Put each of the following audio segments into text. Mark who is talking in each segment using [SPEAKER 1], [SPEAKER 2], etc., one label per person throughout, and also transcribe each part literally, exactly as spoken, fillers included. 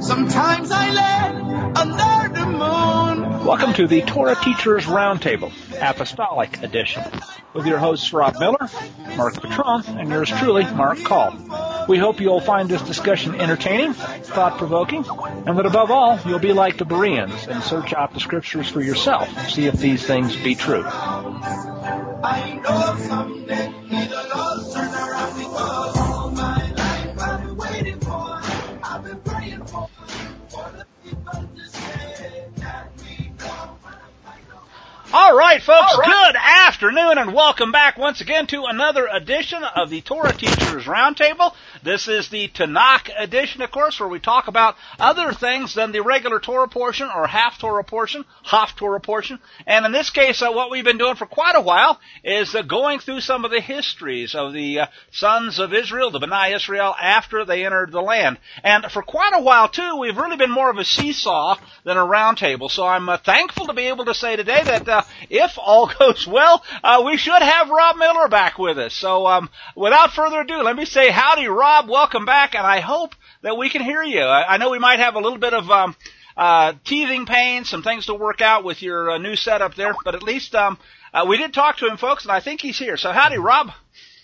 [SPEAKER 1] Sometimes I lay under the moon.
[SPEAKER 2] Welcome to the Torah Teachers Roundtable, Apostolic Edition, with your hosts Rob Miller, Mark Patron, and yours truly, Mark Call. We hope you'll find this discussion entertaining, thought-provoking, and that above all, you'll be like the Bereans and search out the Scriptures for yourself, see if these things be true.
[SPEAKER 1] I know someday the Lord turn around because all my life I've been waiting for, I've been praying for, for the people to say that we come.
[SPEAKER 2] All right, folks, All right. Good afternoon, and welcome back once again to another edition of the Torah Teachers Roundtable. This is the Tanakh edition, of course, where we talk about other things than the regular Torah portion or half Torah portion, half Torah portion. And in this case, uh, what we've been doing for quite a while is uh, going through some of the histories of the uh, sons of Israel, the B'nai Israel, after they entered the land. And for quite a while, too, we've really been more of a seesaw than a roundtable. So I'm uh, thankful to be able to say today that uh, if all goes well, uh, we should have Rob Miller back with us. So um, without further ado, let me say howdy, Rob. Welcome back, and I hope that we can hear you. I, I know we might have a little bit of um, uh, teething pain, some things to work out with your uh, new setup there, but at least um, uh, we did talk to him, folks, and I think he's here. So howdy, Rob.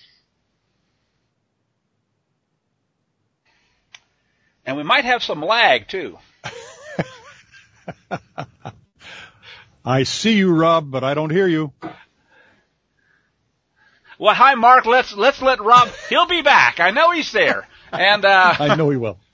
[SPEAKER 2] And we might have some lag, too.
[SPEAKER 3] I see you, Rob, but I don't hear you.
[SPEAKER 2] Well, hi, Mark. Let's let's let Rob. He'll be back. I know he's there, and uh,
[SPEAKER 3] I know he will.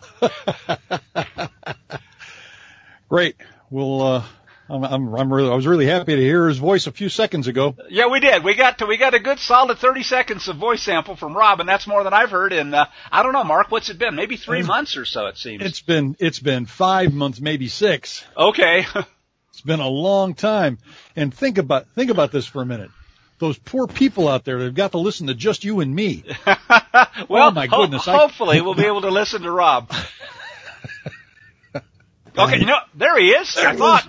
[SPEAKER 3] Great. Well, uh, I'm I'm I'm really I was really happy to hear his voice a few seconds ago.
[SPEAKER 2] Yeah, we did. We got to we got a good solid thirty seconds of voice sample from Rob, and that's more than I've heard in uh, I don't know, Mark. What's it been? Maybe three it's, months or so. It seems.
[SPEAKER 3] It's been it's been five months, maybe six.
[SPEAKER 2] Okay.
[SPEAKER 3] It's been a long time. And think about think about this for a minute. Those poor people out there that have got to listen to just you and me.
[SPEAKER 2] Well,
[SPEAKER 3] oh my goodness.
[SPEAKER 2] Ho- hopefully we'll be able to listen to Rob. Okay, you know, there he is. I thought.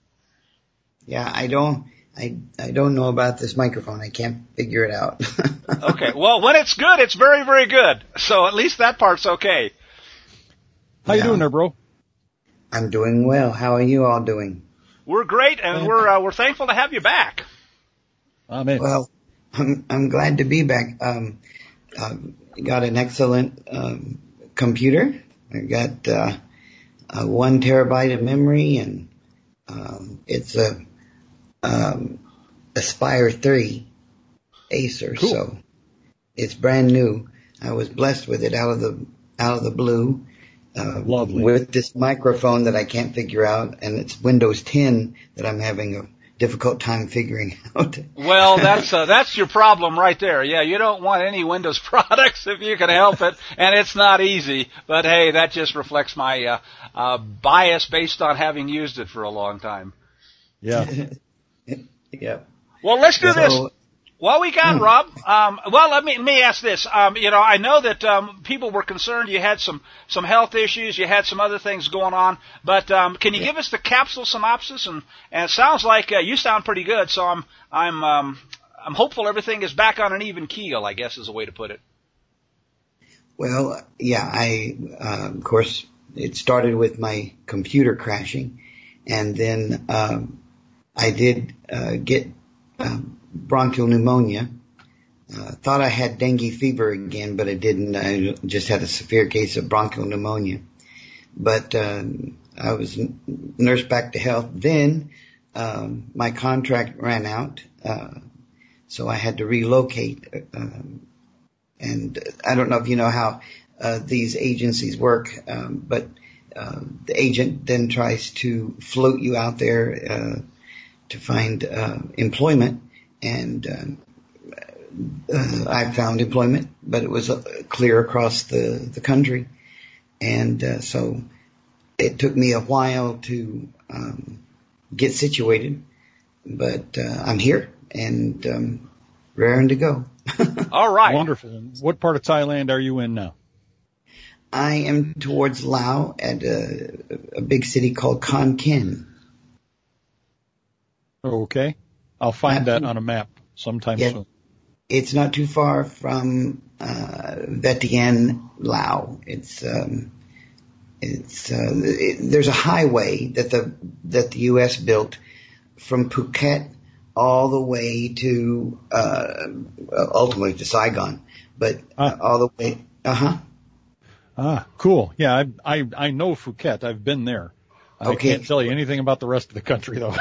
[SPEAKER 4] Yeah, I don't, I, I don't know about this microphone. I can't figure it out.
[SPEAKER 2] Okay, well, when it's good, it's very, very good. So at least that part's okay.
[SPEAKER 3] How yeah. you doing there, bro?
[SPEAKER 4] I'm doing well. How are you all doing?
[SPEAKER 2] We're great, and we're uh, we're thankful to have you back.
[SPEAKER 3] Amen.
[SPEAKER 4] Well, I'm I'm glad to be back. Um, uh, got an excellent um, computer. I got uh, uh, one terabyte of memory, and um, it's a um, Aspire three Acer.
[SPEAKER 3] Cool.
[SPEAKER 4] So it's brand new. I was blessed with it out of the out of the blue. Uh,
[SPEAKER 3] Lovely.
[SPEAKER 4] With this microphone that I can't figure out, and it's Windows ten that I'm having a difficult time figuring out.
[SPEAKER 2] Well, that's uh, that's your problem right there. Yeah, you don't want any Windows products if you can help it, and it's not easy. But hey, that just reflects my uh, uh, bias based on having used it for a long time.
[SPEAKER 3] Yeah.
[SPEAKER 4] Yeah.
[SPEAKER 2] Well, let's do
[SPEAKER 4] so,
[SPEAKER 2] this. Well, we got Rob. Um, well, let me let me ask this. Um, you know, I know that um, people were concerned. You had some some health issues. You had some other things going on. But um, can you yeah. give us the capsule synopsis? And, and it sounds like uh, you sound pretty good. So I'm I'm um, I'm hopeful everything is back on an even keel, I guess is a way to put it.
[SPEAKER 4] Well, yeah. I uh, of course it started with my computer crashing, and then um, I did uh, get. Um, bronchial pneumonia. Uh, thought I had dengue fever again, but I didn't. I just had a severe case of bronchial pneumonia. But uh, I was nursed back to health. Then um, my contract ran out, uh, so I had to relocate. Um, and I don't know if you know how uh, these agencies work, um, but uh, the agent then tries to float you out there uh, to find uh, employment. And uh, uh, I found employment, but it was uh, clear across the, the country. And uh, so it took me a while to um, get situated. But uh, I'm here and um, raring to go.
[SPEAKER 2] All right.
[SPEAKER 3] Wonderful. What part of Thailand are you in now?
[SPEAKER 4] I am towards Laos at a, a big city called Khon Kaen.
[SPEAKER 3] Okay. I'll find that on a map sometime
[SPEAKER 4] yeah,
[SPEAKER 3] soon.
[SPEAKER 4] It's not too far from uh, Vientiane, Laos. It's um, it's uh, it, there's a highway that the that the U S built from Phuket all the way to uh, ultimately to Saigon, but uh, all the way. Uh huh.
[SPEAKER 3] Ah, cool. Yeah, I I I know Phuket. I've been there. I
[SPEAKER 4] Okay.
[SPEAKER 3] can't tell you anything about the rest of the country though.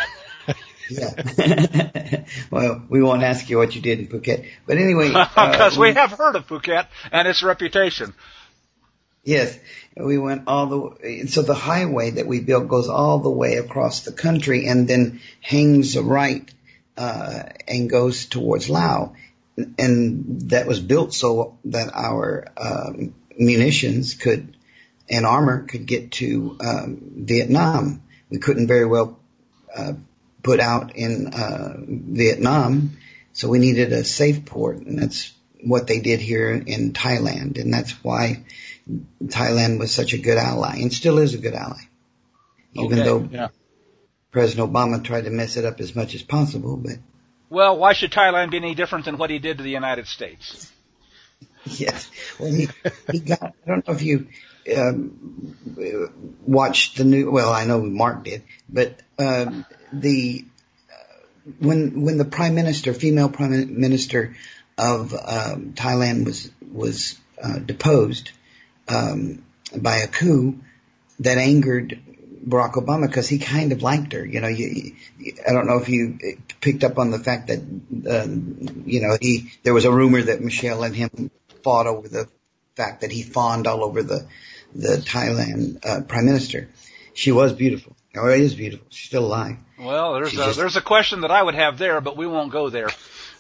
[SPEAKER 4] Yeah. Well, we won't ask you what you did in Phuket, but anyway,
[SPEAKER 2] because
[SPEAKER 4] uh,
[SPEAKER 2] we have heard of Phuket and its reputation.
[SPEAKER 4] Yes, we went all the way. So the highway that we built goes all the way across the country and then hangs a right uh, and goes towards Laos. And that was built so that our um, munitions could and armor could get to um, Vietnam. We couldn't very well uh, put out in uh, Vietnam, so we needed a safe port, and that's what they did here in Thailand, and that's why Thailand was such a good ally and still is a good ally, even
[SPEAKER 2] Okay.
[SPEAKER 4] though
[SPEAKER 3] Yeah.
[SPEAKER 4] President Obama tried to mess it up as much as possible. But
[SPEAKER 2] Well, why should Thailand be any different than what he did to the United States?
[SPEAKER 4] yes, well, he, he got, I don't know if you um, watched the new, well, I know Mark did, but um, the uh, when when the prime minister, female prime minister of um, Thailand was was uh, deposed um, by a coup that angered Barack Obama because he kind of liked her. You know, you, you, I don't know if you picked up on the fact that uh, you know he there was a rumor that Michelle and him fought over the fact that he fawned all over the the Thailand uh, prime minister. She was beautiful. Or is beautiful. She's still alive.
[SPEAKER 2] Well, there's
[SPEAKER 4] She
[SPEAKER 2] a,
[SPEAKER 4] just-
[SPEAKER 2] there's a question that I would have there, but we won't go there.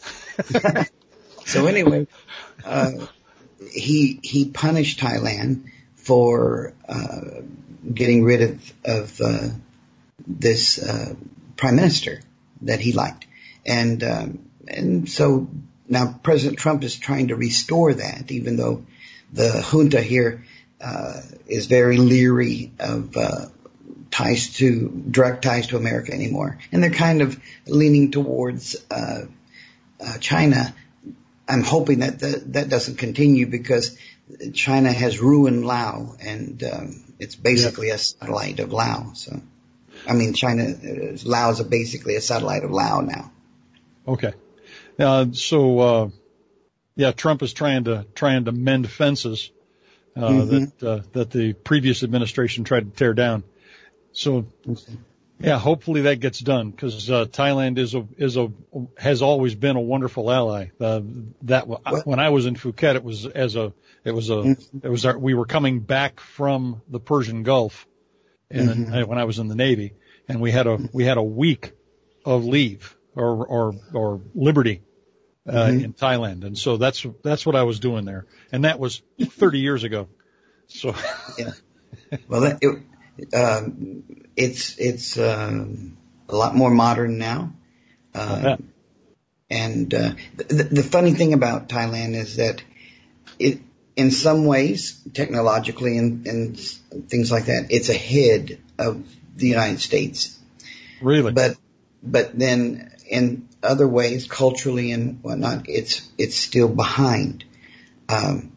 [SPEAKER 4] So anyway, uh, he he punished Thailand for uh, getting rid of of uh, this uh, prime minister that he liked, and um, and so now President Trump is trying to restore that, even though the junta here uh, is very leery of uh, ties to direct ties to America anymore, and they're kind of leaning towards uh, uh, China. I'm hoping that the, that doesn't continue because China has ruined Laos, and um, it's basically a satellite of Laos. So, I mean, China, uh, Laos is basically a satellite of Laos now.
[SPEAKER 3] Okay. Uh, so, uh, yeah, Trump is trying to trying to mend fences uh,
[SPEAKER 4] Mm-hmm.
[SPEAKER 3] that uh, that the previous administration tried to tear down. So, yeah, hopefully that gets done because uh, Thailand is a is a has always been a wonderful ally. Uh, that
[SPEAKER 4] What?
[SPEAKER 3] when I was in Phuket, it was as a it was a
[SPEAKER 4] Mm-hmm.
[SPEAKER 3] it was our, we were coming back from the Persian Gulf, and
[SPEAKER 4] Mm-hmm.
[SPEAKER 3] when I was in the Navy, and we had a we had a week of leave or or or liberty uh,
[SPEAKER 4] Mm-hmm.
[SPEAKER 3] in Thailand, and so that's that's what I was doing there, and that was thirty years ago. So
[SPEAKER 4] Yeah. Well, that, it, um, it's it's um, a lot more modern now. Um,
[SPEAKER 3] Yeah.
[SPEAKER 4] And uh, the, the funny thing about Thailand is that it, in some ways, technologically and, and things like that, it's ahead of the United States.
[SPEAKER 3] really,
[SPEAKER 4] But but then in other ways, culturally and whatnot, it's it's still behind. Um,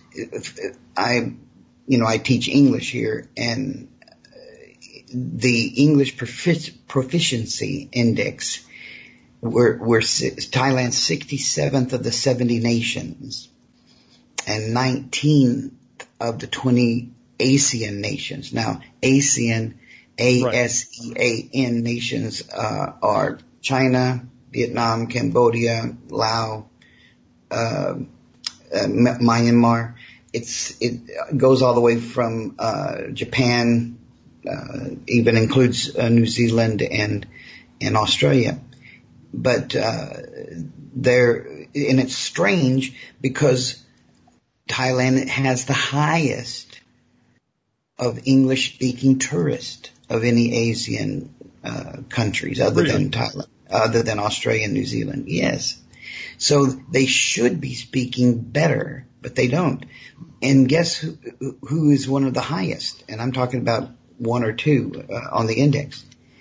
[SPEAKER 4] I, you know, I teach English here, and the English profic- proficiency index, we're, we're Thailand's sixty-seventh of the seventy nations, and nineteenth of the twenty ASEAN nations. Now, ASEAN, A S E A N nations uh, are China, Vietnam, Cambodia, Laos, uh, uh, Myanmar. It's it goes all the way from uh, Japan, uh, even includes uh, New Zealand and and Australia. But uh, they're and it's strange because Thailand has the highest of English-speaking tourists of any Asian uh, countries other
[SPEAKER 3] Really?
[SPEAKER 4] than Thailand, other than Australia and New Zealand. Yes. So they should be speaking better, but they don't. And guess who, who is one of the highest? And I'm talking about one or two uh, on the index.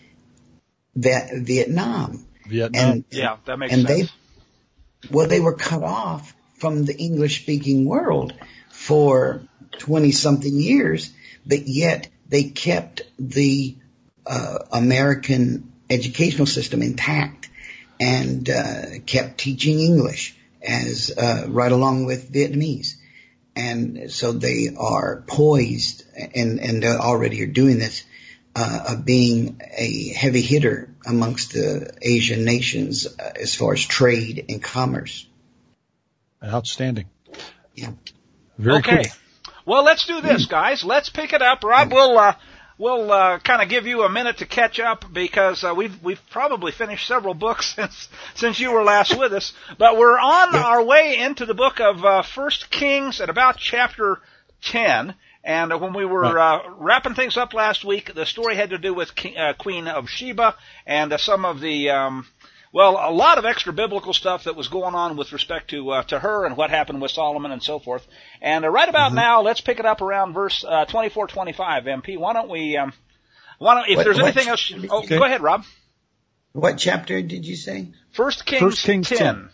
[SPEAKER 4] That Vietnam.
[SPEAKER 3] Vietnam.
[SPEAKER 4] And,
[SPEAKER 2] Yeah, that makes
[SPEAKER 4] and
[SPEAKER 2] sense.
[SPEAKER 4] they, well, they were cut off from the English-speaking world for twenty-something years but yet they kept the uh, American educational system intact and uh, kept teaching English as uh, right along with Vietnamese. And so they are poised, and, and they already are doing this, uh, of being a heavy hitter amongst the Asian nations uh, as far as trade and commerce.
[SPEAKER 3] Outstanding.
[SPEAKER 4] Yeah.
[SPEAKER 3] Very
[SPEAKER 2] okay.
[SPEAKER 3] cool.
[SPEAKER 2] Well, let's do this, guys. Let's pick it up. Rob, we'll uh, we'll uh, kind of give you a minute to catch up because uh, we've we've probably finished several books since since you were last with us. But we're on
[SPEAKER 4] Yeah.
[SPEAKER 2] our way into the book of uh, First Kings at about chapter ten. And uh, when we were
[SPEAKER 3] Right.
[SPEAKER 2] uh, wrapping things up last week, the story had to do with King, uh, Queen of Sheba and uh, some of the um, well, a lot of extra biblical stuff that was going on with respect to uh, to her and what happened with Solomon and so forth. And uh, right about
[SPEAKER 4] Mm-hmm.
[SPEAKER 2] now, let's pick it up around verse uh, twenty-four, twenty-five. M P, why don't we? Um, why don't if
[SPEAKER 4] What-
[SPEAKER 2] there's
[SPEAKER 4] what-
[SPEAKER 2] anything else? Oh,
[SPEAKER 3] Okay.
[SPEAKER 2] go ahead, Rob.
[SPEAKER 4] What chapter did you say?
[SPEAKER 2] First Kings,
[SPEAKER 3] First Kings
[SPEAKER 2] ten.
[SPEAKER 3] ten.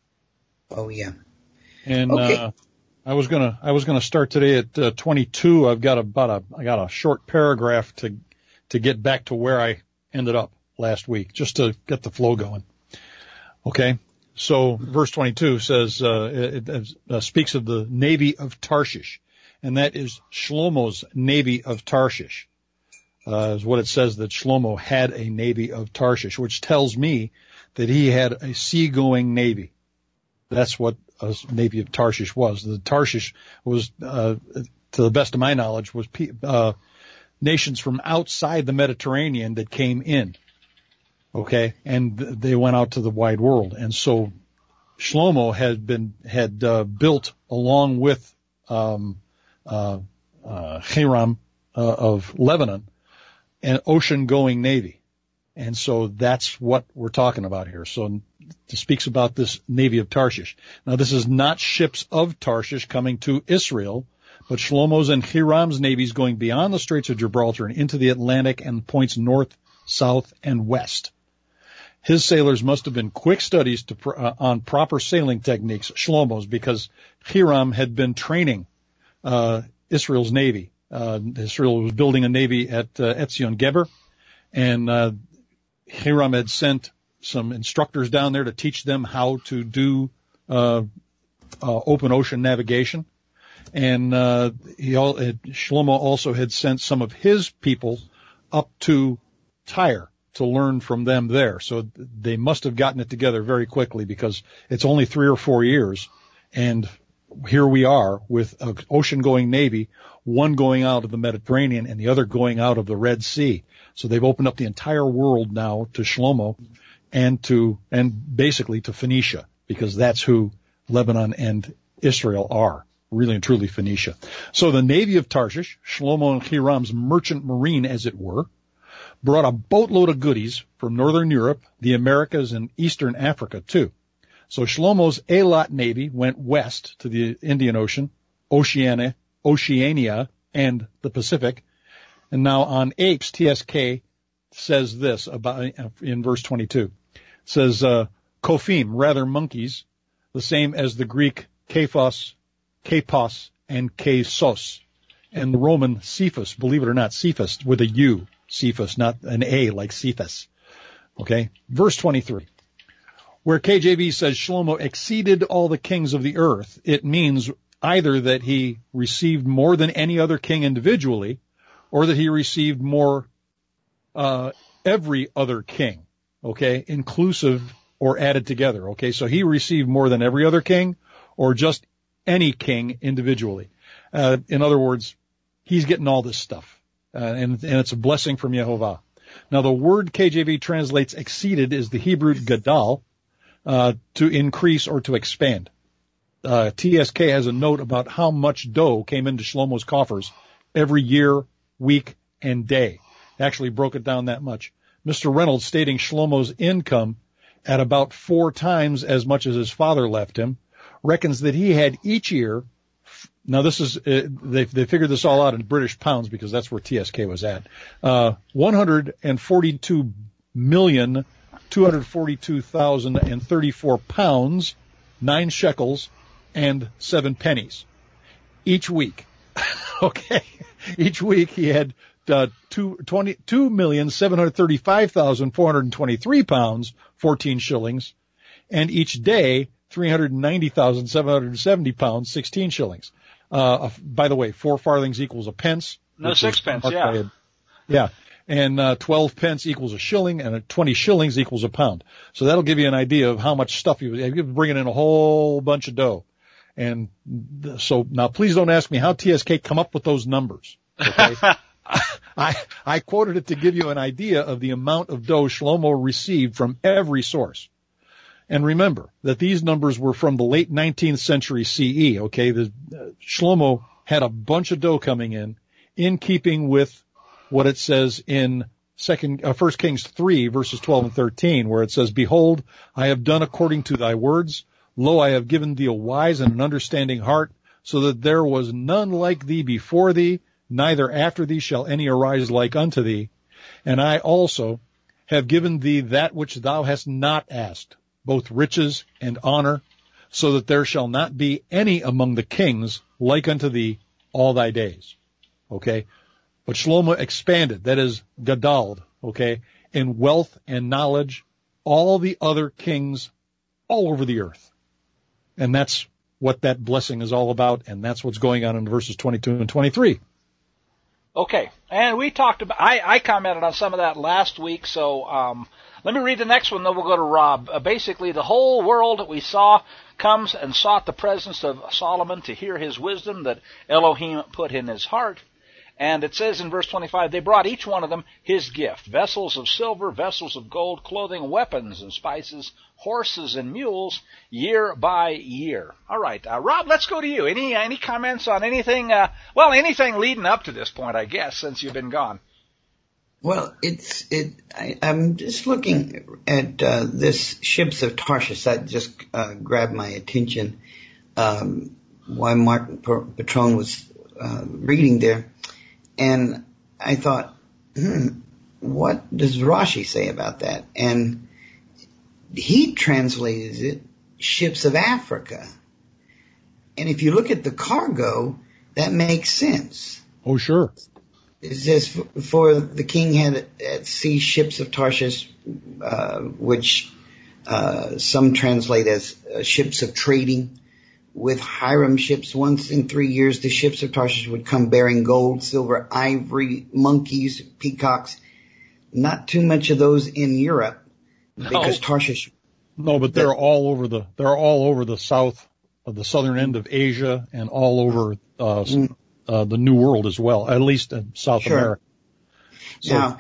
[SPEAKER 4] Oh, yeah.
[SPEAKER 3] And
[SPEAKER 4] Okay.
[SPEAKER 3] uh, I was gonna I was gonna start today at uh, twenty-two. I've got about a I got a short paragraph to to get back to where I ended up last week, just to get the flow going. Okay, so verse twenty-two says uh, it, it uh, speaks of the navy of Tarshish, and that is Shlomo's navy of Tarshish. Uh, is what it says, that Shlomo had a navy of Tarshish, which tells me that he had a seagoing navy. That's what a navy of Tarshish was. The Tarshish was, uh, to the best of my knowledge, was pe- uh, nations from outside the Mediterranean that came in. Okay, and th- they went out to the wide world, and so Shlomo had been had uh, built along with um, uh, uh, Hiram uh, of Lebanon an ocean-going navy. And so that's what we're talking about here. So it speaks about this navy of Tarshish. Now, this is not ships of Tarshish coming to Israel, but Shlomo's and Hiram's navies going beyond the Straits of Gibraltar and into the Atlantic and points north, south, and west. His sailors must have been quick studies to, uh, on proper sailing techniques, Shlomo's, because Hiram had been training uh, Israel's navy. Uh, Israel was building a navy at uh, Etzion Geber, and uh, Hiram had sent some instructors down there to teach them how to do uh, uh, open ocean navigation. And uh, he all, uh, Shlomo also had sent some of his people up to Tyre to learn from them there. So they must have gotten it together very quickly, because it's only three or four years, and here we are with an ocean-going navy, one going out of the Mediterranean and the other going out of the Red Sea. So they've opened up the entire world now to Shlomo and to, and basically to Phoenicia, because that's who Lebanon and Israel are, really and truly Phoenicia. So the navy of Tarshish, Shlomo and Hiram's merchant marine, as it were, brought a boatload of goodies from northern Europe, the Americas, and eastern Africa, too. So Shlomo's Eilat navy went west to the Indian Ocean, Oceania, Oceania, and the Pacific. And now on Apes, T S K says this about in verse twenty-two. It says, uh, Kophim, rather monkeys, the same as the Greek Kephos, Kepos, and Kesos, and the Roman Cephas, believe it or not, Cephas with a U, Cephas, not an A like Cephas. Okay, verse twenty-three. Where K J V says Shlomo exceeded all the kings of the earth, it means either that he received more than any other king individually, or that he received more uh every other king, okay, inclusive or added together. Okay, so he received more than every other king, or just any king individually. Uh, in other words, he's getting all this stuff, uh, and, and it's a blessing from Yehovah. Now, the word K J V translates exceeded is the Hebrew gadal, uh, to increase or to expand. Uh, T S K has a note about how much dough came into Shlomo's coffers every year, week, and day. Actually broke it down that much. Mister Reynolds, stating Shlomo's income at about four times as much as his father left him, reckons that he had each year, now this is, uh, they, they figured this all out in British pounds because that's where T S K was at, uh, one hundred forty-two million, two hundred forty-two thousand thirty-four pounds, nine shekels, and seven pennies each week. Okay. Each week he had uh, two, twenty, two million seven hundred thirty-five thousand four hundred twenty-three pounds, fourteen shillings, and each day three hundred ninety thousand seven hundred seventy pounds, sixteen shillings. Uh, by the way, four farthings equals a pence.
[SPEAKER 2] No, sixpence, yeah.
[SPEAKER 3] A, yeah. And uh, twelve pence equals a shilling, and a twenty shillings equals a pound. So that'll give you an idea of how much stuff he was, he was bringing in a whole bunch of dough. And so now please don't ask me how T S K come up with those numbers. Okay. I, I quoted it to give you an idea of the amount of dough Shlomo received from every source. And remember that these numbers were from the late nineteenth century C E, okay? The, uh, Shlomo had a bunch of dough coming in, in keeping with what it says in second, uh, First Kings three, verses twelve and thirteen, where it says, "Behold, I have done according to thy words. Lo, I have given thee a wise and an understanding heart, so that there was none like thee before thee, neither after thee shall any arise like unto thee. And I also have given thee that which thou hast not asked, both riches and honor, so that there shall not be any among the kings like unto thee all thy days." Okay? But Shlomo expanded, that is, gadald, okay, in wealth and knowledge, all the other kings all over the earth. And that's what that blessing is all about, and that's what's going on in verses twenty-two and twenty-three.
[SPEAKER 2] Okay, and we talked about, I, I commented on some of that last week, so um, let me read the next one, then we'll go to Rob. Uh, basically, the whole world that we saw comes and sought the presence of Solomon to hear his wisdom that Elohim put in his heart. And it says in verse twenty-five, they brought each one of them his gift, vessels of silver, vessels of gold, clothing, weapons and spices, horses and mules, year by year. All right, uh, Rob, let's go to you. Any uh, any comments on anything, uh, well, anything leading up to this point, I guess, since you've been gone?
[SPEAKER 4] Well, it's it. I, I'm just looking at uh, this ships of Tarshish. That just uh, grabbed my attention um, while Martin Patron was uh, reading there. And I thought, hmm, what does Rashi say about that? And he translated it ships of Africa. And if you look at the cargo, that makes sense.
[SPEAKER 3] Oh, sure.
[SPEAKER 4] It says, for the king had at sea ships of Tarshish, uh, which uh, some translate as uh, ships of trading. With Hiram ships, once in three years, the ships of Tarshish would come bearing gold, silver, ivory, monkeys, peacocks. Not too much of those in Europe, because no. Tarshish.
[SPEAKER 3] No, but they're all over the they're all over the south of the southern end of Asia and all over uh, mm. uh the New World as well, at least in South
[SPEAKER 4] sure.
[SPEAKER 3] America. So,
[SPEAKER 4] now,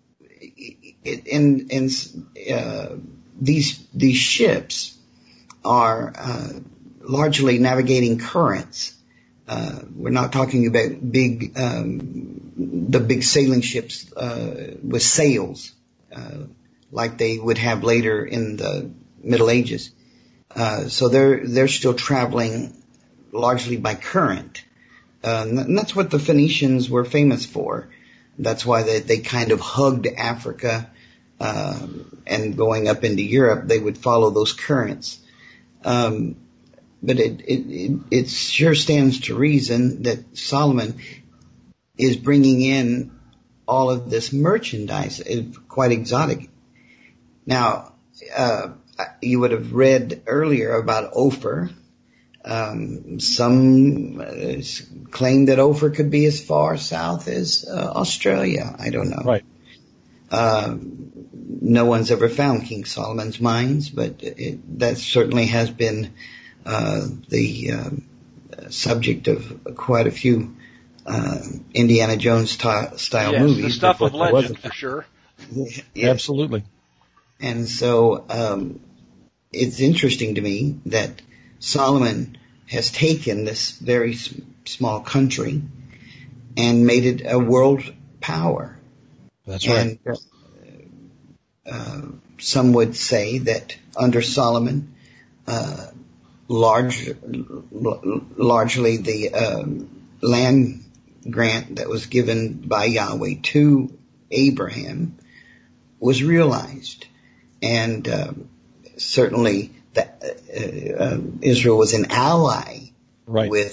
[SPEAKER 4] in in uh, these these ships are. Uh, largely navigating currents. Uh, we're not talking about big, um, the big sailing ships, uh, with sails, uh, like they would have later in the Middle Ages. Uh, so they're, they're still traveling largely by current. Uh, and that's what the Phoenicians were famous for. That's why they, they kind of hugged Africa, uh, and going up into Europe, they would follow those currents. Um, But it, it, it, it sure stands to reason that Solomon is bringing in all of this merchandise. It's quite exotic. Now, uh, you would have read earlier about Ophir. Um, some uh, claim that Ophir could be as far south as uh, Australia. I don't know.
[SPEAKER 3] Right.
[SPEAKER 4] Uh, no one's ever found King Solomon's mines, but it, that certainly has been Uh, the uh, subject of quite a few uh, Indiana Jones t- style
[SPEAKER 2] yes,
[SPEAKER 4] movies.
[SPEAKER 2] The stuff of legend, for sure.
[SPEAKER 4] Yes.
[SPEAKER 3] Absolutely.
[SPEAKER 4] And so um, it's interesting to me that Solomon has taken this very s- small country and made it a world power.
[SPEAKER 3] That's right.
[SPEAKER 4] And uh, some would say that under Solomon, uh, Large, largely the um, land grant that was given by Yahweh to Abraham was realized, and um, certainly that uh, uh, Israel was an ally
[SPEAKER 3] right.
[SPEAKER 4] with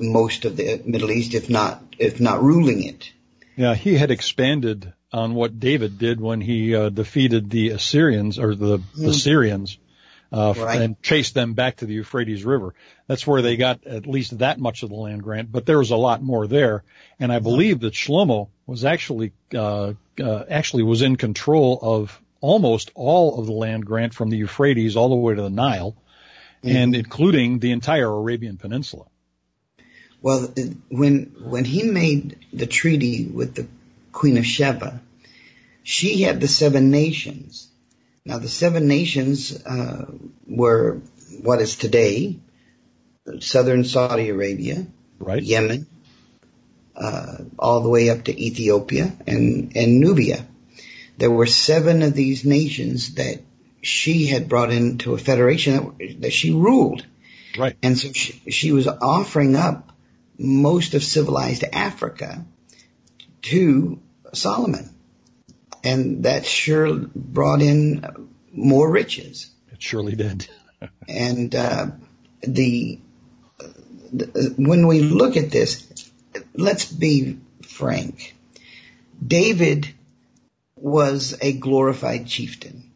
[SPEAKER 4] most of the Middle East, if not if not ruling it.
[SPEAKER 3] Yeah, he had expanded on what David did when he uh, defeated the Assyrians or the, mm-hmm. the Syrians uh, right. and chased them back to the Euphrates River. That's where they got at least that much of the land grant, but there was a lot more there. And I believe that Shlomo was actually uh, uh, actually was in control of almost all of the land grant from the Euphrates all the way to the Nile, mm-hmm. and including the entire Arabian Peninsula.
[SPEAKER 4] Well, when when he made the treaty with the Queen of Sheba, she had the seven nations. Now, the seven nations uh, were what is today southern Saudi Arabia,
[SPEAKER 3] right.
[SPEAKER 4] Yemen, uh, all the way up to Ethiopia and, and Nubia. There were seven of these nations that she had brought into a federation that, that she ruled.
[SPEAKER 3] Right.
[SPEAKER 4] And so she, she was offering up most of civilized Africa to Solomon. And that sure brought in more riches.
[SPEAKER 3] It surely did.
[SPEAKER 4] and uh, the, the when we look at this, let's be frank. David was a glorified chieftain.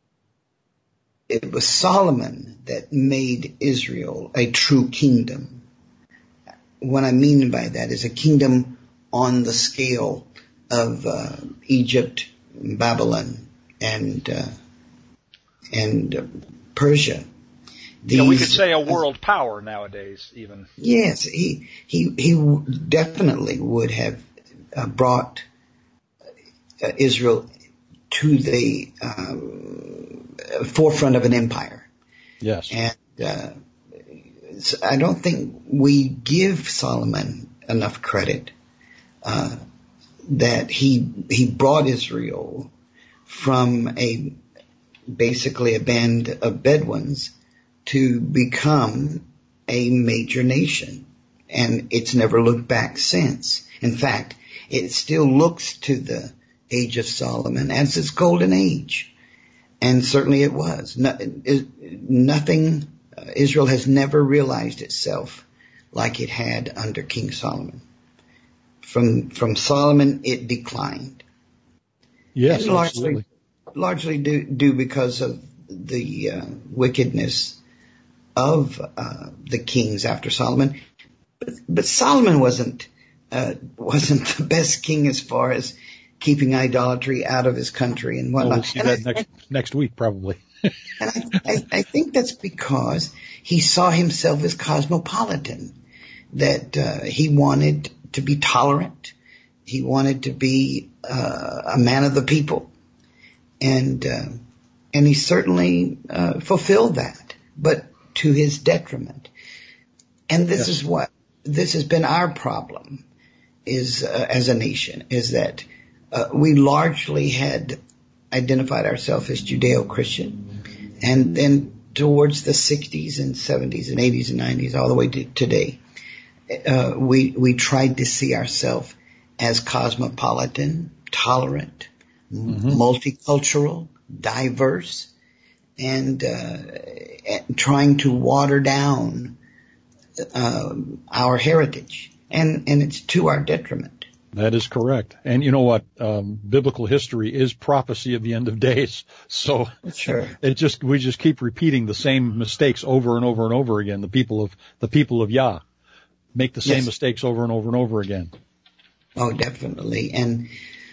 [SPEAKER 4] It was Solomon that made Israel a true kingdom. What I mean by that is a kingdom on the scale of uh, Egypt, Babylon, and uh, and uh, Persia.
[SPEAKER 2] These, yeah, we could say a world uh, power nowadays, even.
[SPEAKER 4] Yes, he he he definitely would have uh, brought uh, Israel to the uh, forefront of an empire.
[SPEAKER 3] Yes,
[SPEAKER 4] and uh, so I don't think we give Solomon enough credit. Uh, that he he brought Israel from a basically a band of Bedouins to become a major nation, and it's never looked back since. In fact, it still looks to the age of Solomon as its golden age, and certainly it was. No, it, nothing uh, Israel has never realized itself like it had under King Solomon. From from Solomon, it declined.
[SPEAKER 3] Yes,
[SPEAKER 4] and largely,
[SPEAKER 3] absolutely.
[SPEAKER 4] Largely due, due because of the uh, wickedness of uh, the kings after Solomon. But, but Solomon wasn't uh, wasn't the best king as far as keeping idolatry out of his country and whatnot.
[SPEAKER 3] Well, we'll see
[SPEAKER 4] and
[SPEAKER 3] that
[SPEAKER 4] I,
[SPEAKER 3] next
[SPEAKER 4] and,
[SPEAKER 3] next week, probably.
[SPEAKER 4] and I, I, I think that's because he saw himself as cosmopolitan. That uh, he wanted to be tolerant. He wanted to be uh, a man of the people. And uh, and he certainly uh, fulfilled that, but to his detriment. And this yes. is what, this has been our problem is uh, as a nation, is that uh, we largely had identified ourselves as Judeo-Christian. And then towards the sixties and seventies and eighties and nineties, all the way to today, Uh, we we tried to see ourselves as cosmopolitan, tolerant, mm-hmm. multicultural, diverse, and, uh, and trying to water down uh, our heritage, and and it's to our detriment.
[SPEAKER 3] That is correct. And you know what? Um, biblical history is prophecy of the end of days. So
[SPEAKER 4] sure.
[SPEAKER 3] it just we just keep repeating the same mistakes over and over and over again. The people of the people of Yah make the same yes. mistakes over and over and over again.
[SPEAKER 4] Oh, definitely. And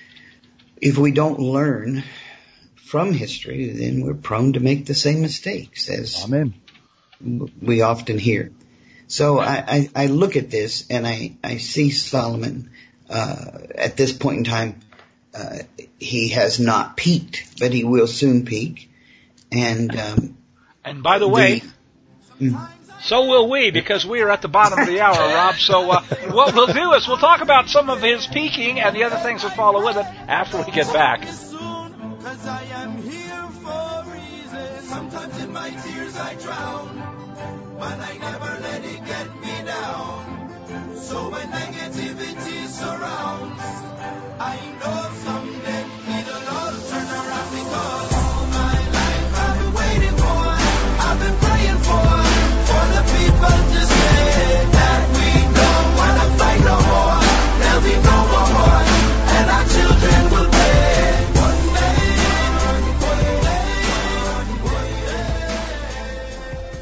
[SPEAKER 4] if we don't learn from history, then we're prone to make the same mistakes, as
[SPEAKER 3] Amen.
[SPEAKER 4] we often hear. So I, I, I look at this and I, I see Solomon uh, at this point in time. Uh, he has not peaked, but he will soon peak. And um,
[SPEAKER 2] and by the way,
[SPEAKER 4] the, mm,
[SPEAKER 2] so will we, because we are at the bottom of the hour, Rob. So uh, what we'll do is we'll talk about some of his peaking and the other things that follow with it after we get back.
[SPEAKER 1] Cause I am here for a reason. Sometimes in my tears I drown, but I never let it get me down. So when negativity surrounds, I know someday it'll all turn around, because all my life I've been waiting for, I've been praying for, for the people to say that we know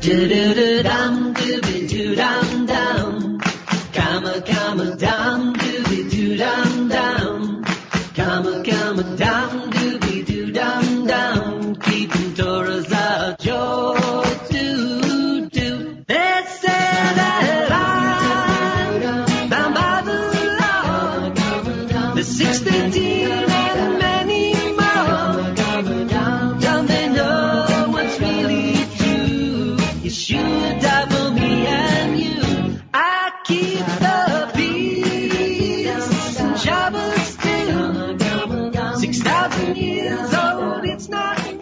[SPEAKER 1] Do-do-do-dum, do-be-do-dum-dum. Come-a, come-a-dum, do-be-do-dum-dum. Come-a, come-a-dum, do-be-do-dum-dum. Keeping Torah's a joy to do. They say that I'm bound by the law. The six fifteen and many more. Don't they know what's really true? Yeshua died for me and you. I keep the peace. Shabbos too. Six thousand years old, it's not new.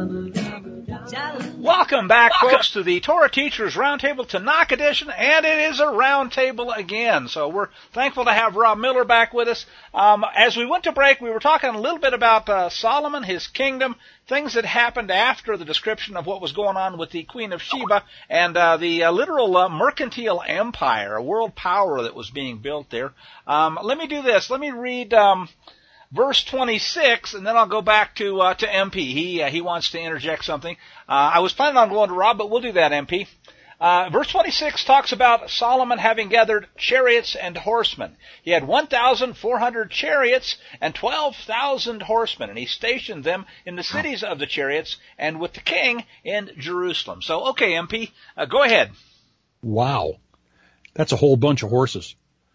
[SPEAKER 2] Welcome back, folks, to the Torah Teachers Roundtable Tanakh edition, and it is a roundtable again. So we're thankful to have Rob Miller back with us. Um, as we went to break, we were talking a little bit about uh, Solomon, his kingdom, things that happened after the description of what was going on with the Queen of Sheba, and uh, the uh, literal uh, mercantile empire, a world power that was being built there. Um, let me do this. Let me read Um, Verse twenty-six, and then I'll go back to uh, to M P. He uh, he wants to interject something. Uh, I was planning on going to Rob, but we'll do that, M P. Uh, verse twenty-six talks about Solomon having gathered chariots and horsemen. He had one thousand four hundred chariots and twelve thousand horsemen, and he stationed them in the cities of the chariots and with the king in Jerusalem. So, okay, M P, uh, go ahead.
[SPEAKER 3] Wow. That's a whole bunch of horses.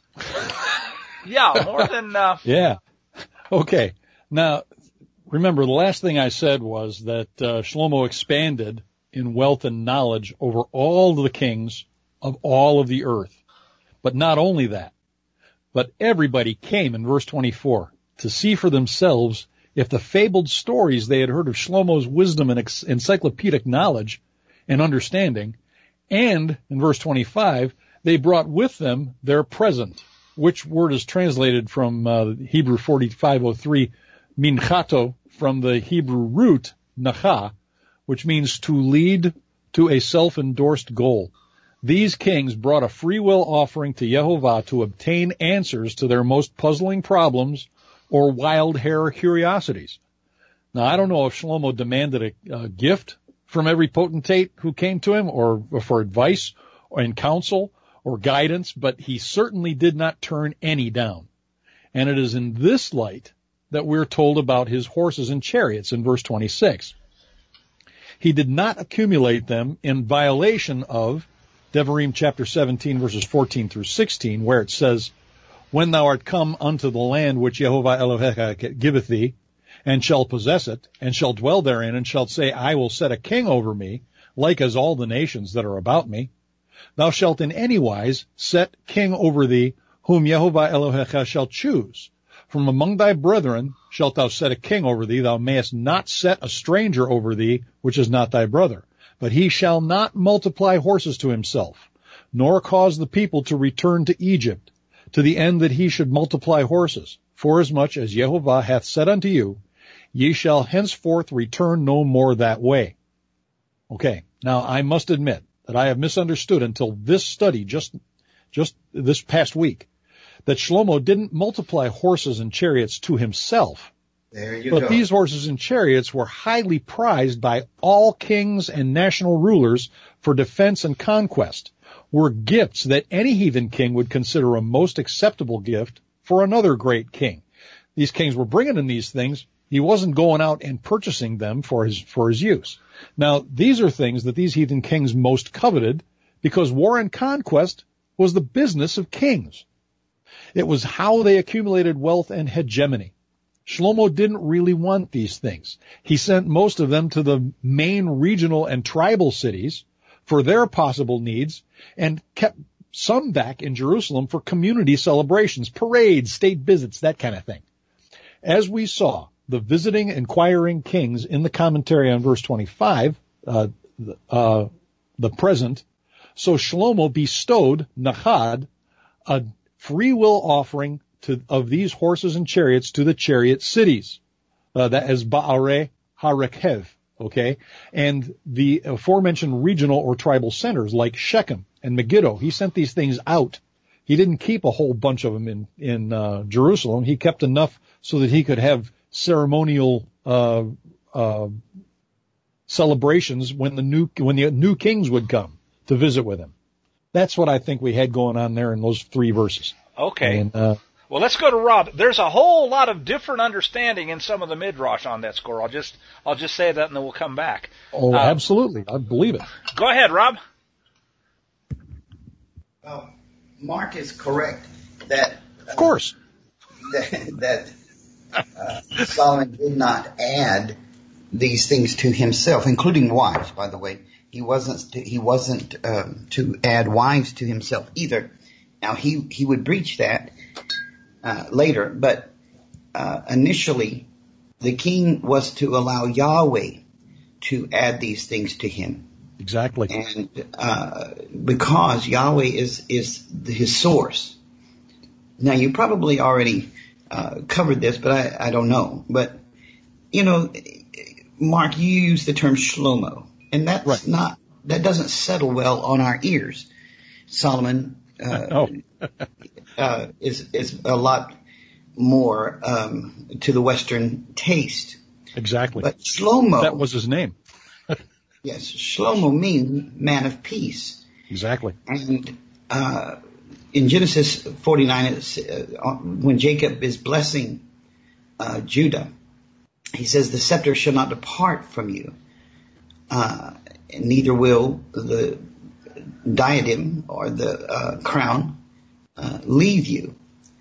[SPEAKER 2] Yeah, more than... Uh,
[SPEAKER 3] yeah. Okay. Now, remember, the last thing I said was that uh, Shlomo expanded in wealth and knowledge over all the kings of all of the earth. But not only that, but everybody came in verse twenty-four to see for themselves if the fabled stories they had heard of Shlomo's wisdom and ex- encyclopedic knowledge and understanding, and in verse twenty-five, they brought with them their present, which word is translated from uh, Hebrew forty-five oh three, minchato, from the Hebrew root, nacha, which means to lead to a self-endorsed goal. These kings brought a free will offering to Yehovah to obtain answers to their most puzzling problems or wild hair curiosities. Now, I don't know if Shlomo demanded a, a gift from every potentate who came to him, or, or for advice or in counsel, or guidance, but he certainly did not turn any down. And it is in this light that we're told about his horses and chariots in verse twenty-six. He did not accumulate them in violation of Devarim chapter seventeen, verses fourteen through sixteen, where it says, when thou art come unto the land which Yehovah Elohecha giveth thee, and shall possess it, and shall dwell therein, and shalt say, I will set a king over me, like as all the nations that are about me, thou shalt in any wise set king over thee, whom Yehovah Elohecha shall choose. From among thy brethren shalt thou set a king over thee. Thou mayest not set a stranger over thee, which is not thy brother. But he shall not multiply horses to himself, nor cause the people to return to Egypt, to the end that he should multiply horses. Forasmuch as Yehovah hath said unto you, ye shall henceforth return no more that way. Okay, now I must admit that I have misunderstood until this study just just this past week, that Shlomo didn't multiply horses and chariots to himself.
[SPEAKER 4] There you
[SPEAKER 3] but
[SPEAKER 4] go.
[SPEAKER 3] These horses and chariots were highly prized by all kings and national rulers for defense and conquest, were gifts that any heathen king would consider a most acceptable gift for another great king. These kings were bringing in these things. He wasn't going out and purchasing them for his for his use. Now, these are things that these heathen kings most coveted, because war and conquest was the business of kings. It was how they accumulated wealth and hegemony. Shlomo didn't really want these things. He sent most of them to the main regional and tribal cities for their possible needs, and kept some back in Jerusalem for community celebrations, parades, state visits, that kind of thing. As we saw, the visiting, inquiring kings in the commentary on verse twenty-five, uh, uh, the present, so Shlomo bestowed, nachad, a free will offering to, of these horses and chariots to the chariot cities. Uh, that is Ba'areh HaRekhev, okay? And the aforementioned regional or tribal centers like Shechem and Megiddo, he sent these things out. He didn't keep a whole bunch of them in, in uh, Jerusalem. He kept enough so that he could have ceremonial uh, uh, celebrations when the new when the new kings would come to visit with him. That's what I think we had going on there in those three verses.
[SPEAKER 2] Okay.
[SPEAKER 3] And, uh,
[SPEAKER 2] well, let's go to Rob. There's a whole lot of different understanding in some of the midrash on that score. I'll just I'll just say that, and then we'll come back.
[SPEAKER 3] Oh,
[SPEAKER 2] uh,
[SPEAKER 3] absolutely. I believe it.
[SPEAKER 2] Go ahead, Rob.
[SPEAKER 4] Well, Mark is correct that uh,
[SPEAKER 3] Of course.
[SPEAKER 4] that, that uh, Solomon did not add these things to himself, including wives, by the way. He wasn't to, he wasn't um, to add wives to himself either. Now he he would breach that uh, later, but uh, initially the king was to allow Yahweh to add these things to him.
[SPEAKER 3] Exactly.
[SPEAKER 4] And uh, because Yahweh is is his source. Now you probably already uh, covered this, but I, I don't know. But you know, Mark, you use the term Shlomo. And that's
[SPEAKER 3] right.
[SPEAKER 4] not, that doesn't settle well on our ears. Solomon, uh,
[SPEAKER 3] oh.
[SPEAKER 4] uh, is, is a lot more, um, to the Western taste.
[SPEAKER 3] Exactly.
[SPEAKER 4] But Shlomo.
[SPEAKER 3] That was his name.
[SPEAKER 4] Yes. Shlomo means man of peace.
[SPEAKER 3] Exactly.
[SPEAKER 4] And, uh, in Genesis forty-nine, it's, uh, when Jacob is blessing, uh, Judah, he says, the scepter shall not depart from you. Uh, neither will the diadem or the uh, crown uh, leave you